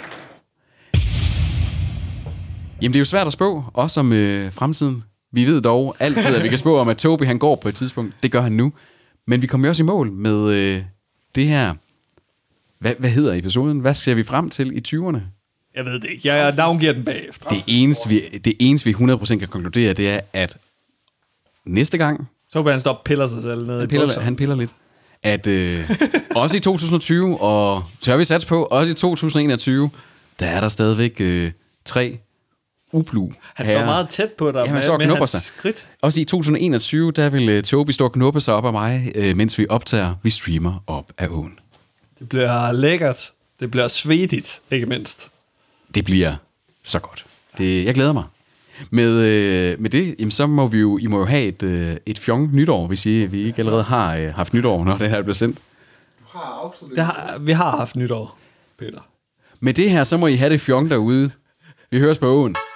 Jamen, det er jo svært at spå, også om fremtiden. Vi ved dog altid, at vi kan spå om, at Toby han går på et tidspunkt. Det gør han nu. Men vi kommer jo også i mål med det her. Hvad hedder episoden? Hvad ser vi frem til i 20'erne? Jeg ved det ikke. Jeg navngiver den bagefter. Det eneste, vi 100% kan konkludere, det er, at næste gang... Så han står og piller sig selv ned i bukserne. Han piller lidt. At også i 2020, og tør vi satse på, også i 2021, der er der stadigvæk 3 ublu. Han står meget tæt på dig med hans skridt. Også i 2021, der vil Toby stå og knuppe sig op af mig, mens vi optager. Vi streamer op af åen. Det bliver lækkert. Det bliver svedigt, ikke mindst. Det bliver så godt. Jeg glæder mig. Med det, jamen, så må I må jo have et fjong nytår, hvis vi ikke allerede har haft nytår, når det her bliver sendt. Vi har haft nytår, Peter. Med det her, så må I have det fjong derude. Vi høres på åen.